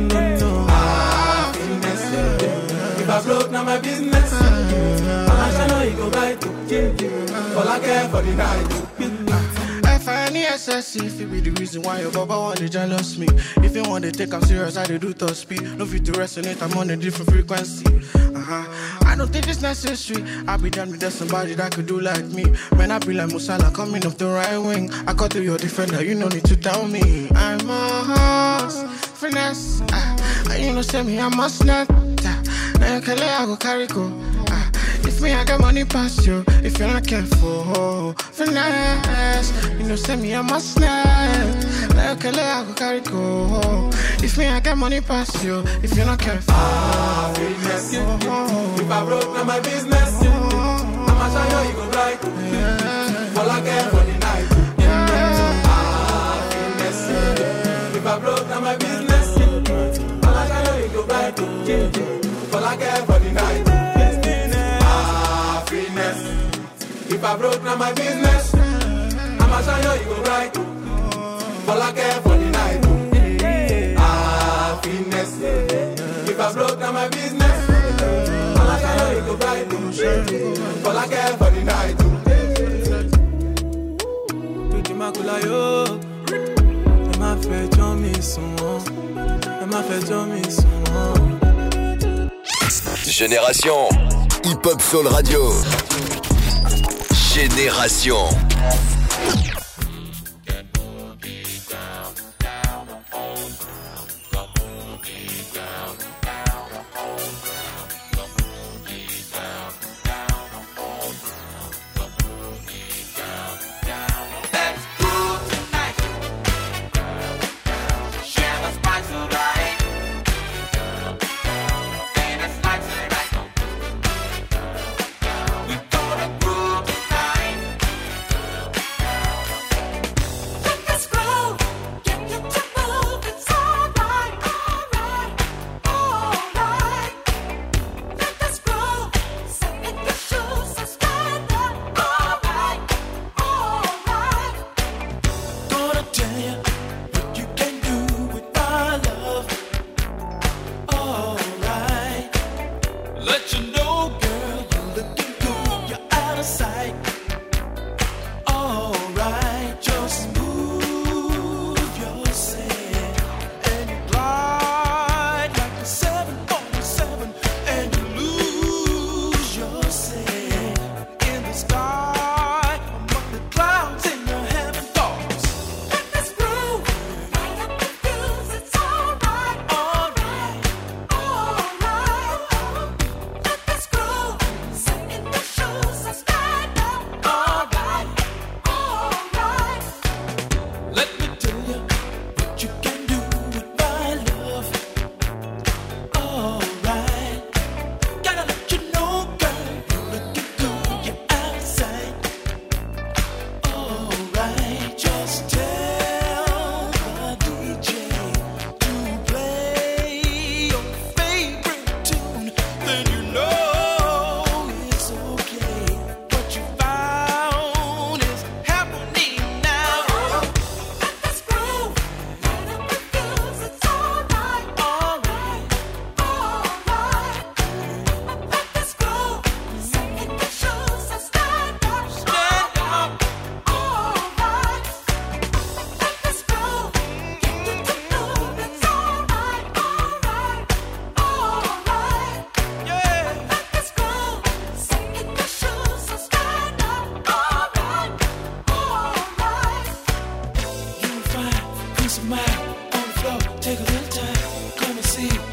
Happiness. If I broke, now my business. I'ma show you, you go right. All I care for the night. F I N E S S, if it be the reason why your baba want to jealous me. If you want to take I'm serious, I do top speed. No fit to resonate, I'm on a different frequency. Uh-huh. I don't think it's necessary. I be done with somebody that could do like me. Man, I be like Musala coming off the right wing. I got to your defender, you no need to tell me. I'm a horse, finesse. Uh, you know, say me, I must not. Now you can let I go carry go. Uh, if me, I got money past you. If you're not careful, finesse. You know, say me, I must not. Now you can let I go carry go. If me, I got money past you. If you're not careful, ah, finesse. Oh, oh. If I broke, now my business. Oh, oh. I'ma show you, you go right. Yeah. All I care for the night. Yeah. Ah, finesse. If I broke, now my business. I'ma show you, you go right. Yeah. All I care for the night. Ah, finesse. If I broke, now my business. I'ma show you, you go right. All I care for the night. Ah, finesse. If I broke, now my business. I'ma show you, you go right. All I care for the night. Tutti macula yo. Elle m'a fait dormir souvent. Elle m'a fait dormir souvent. Génération Hip Hop Soul Radio. Génération. Take a little time, come and see.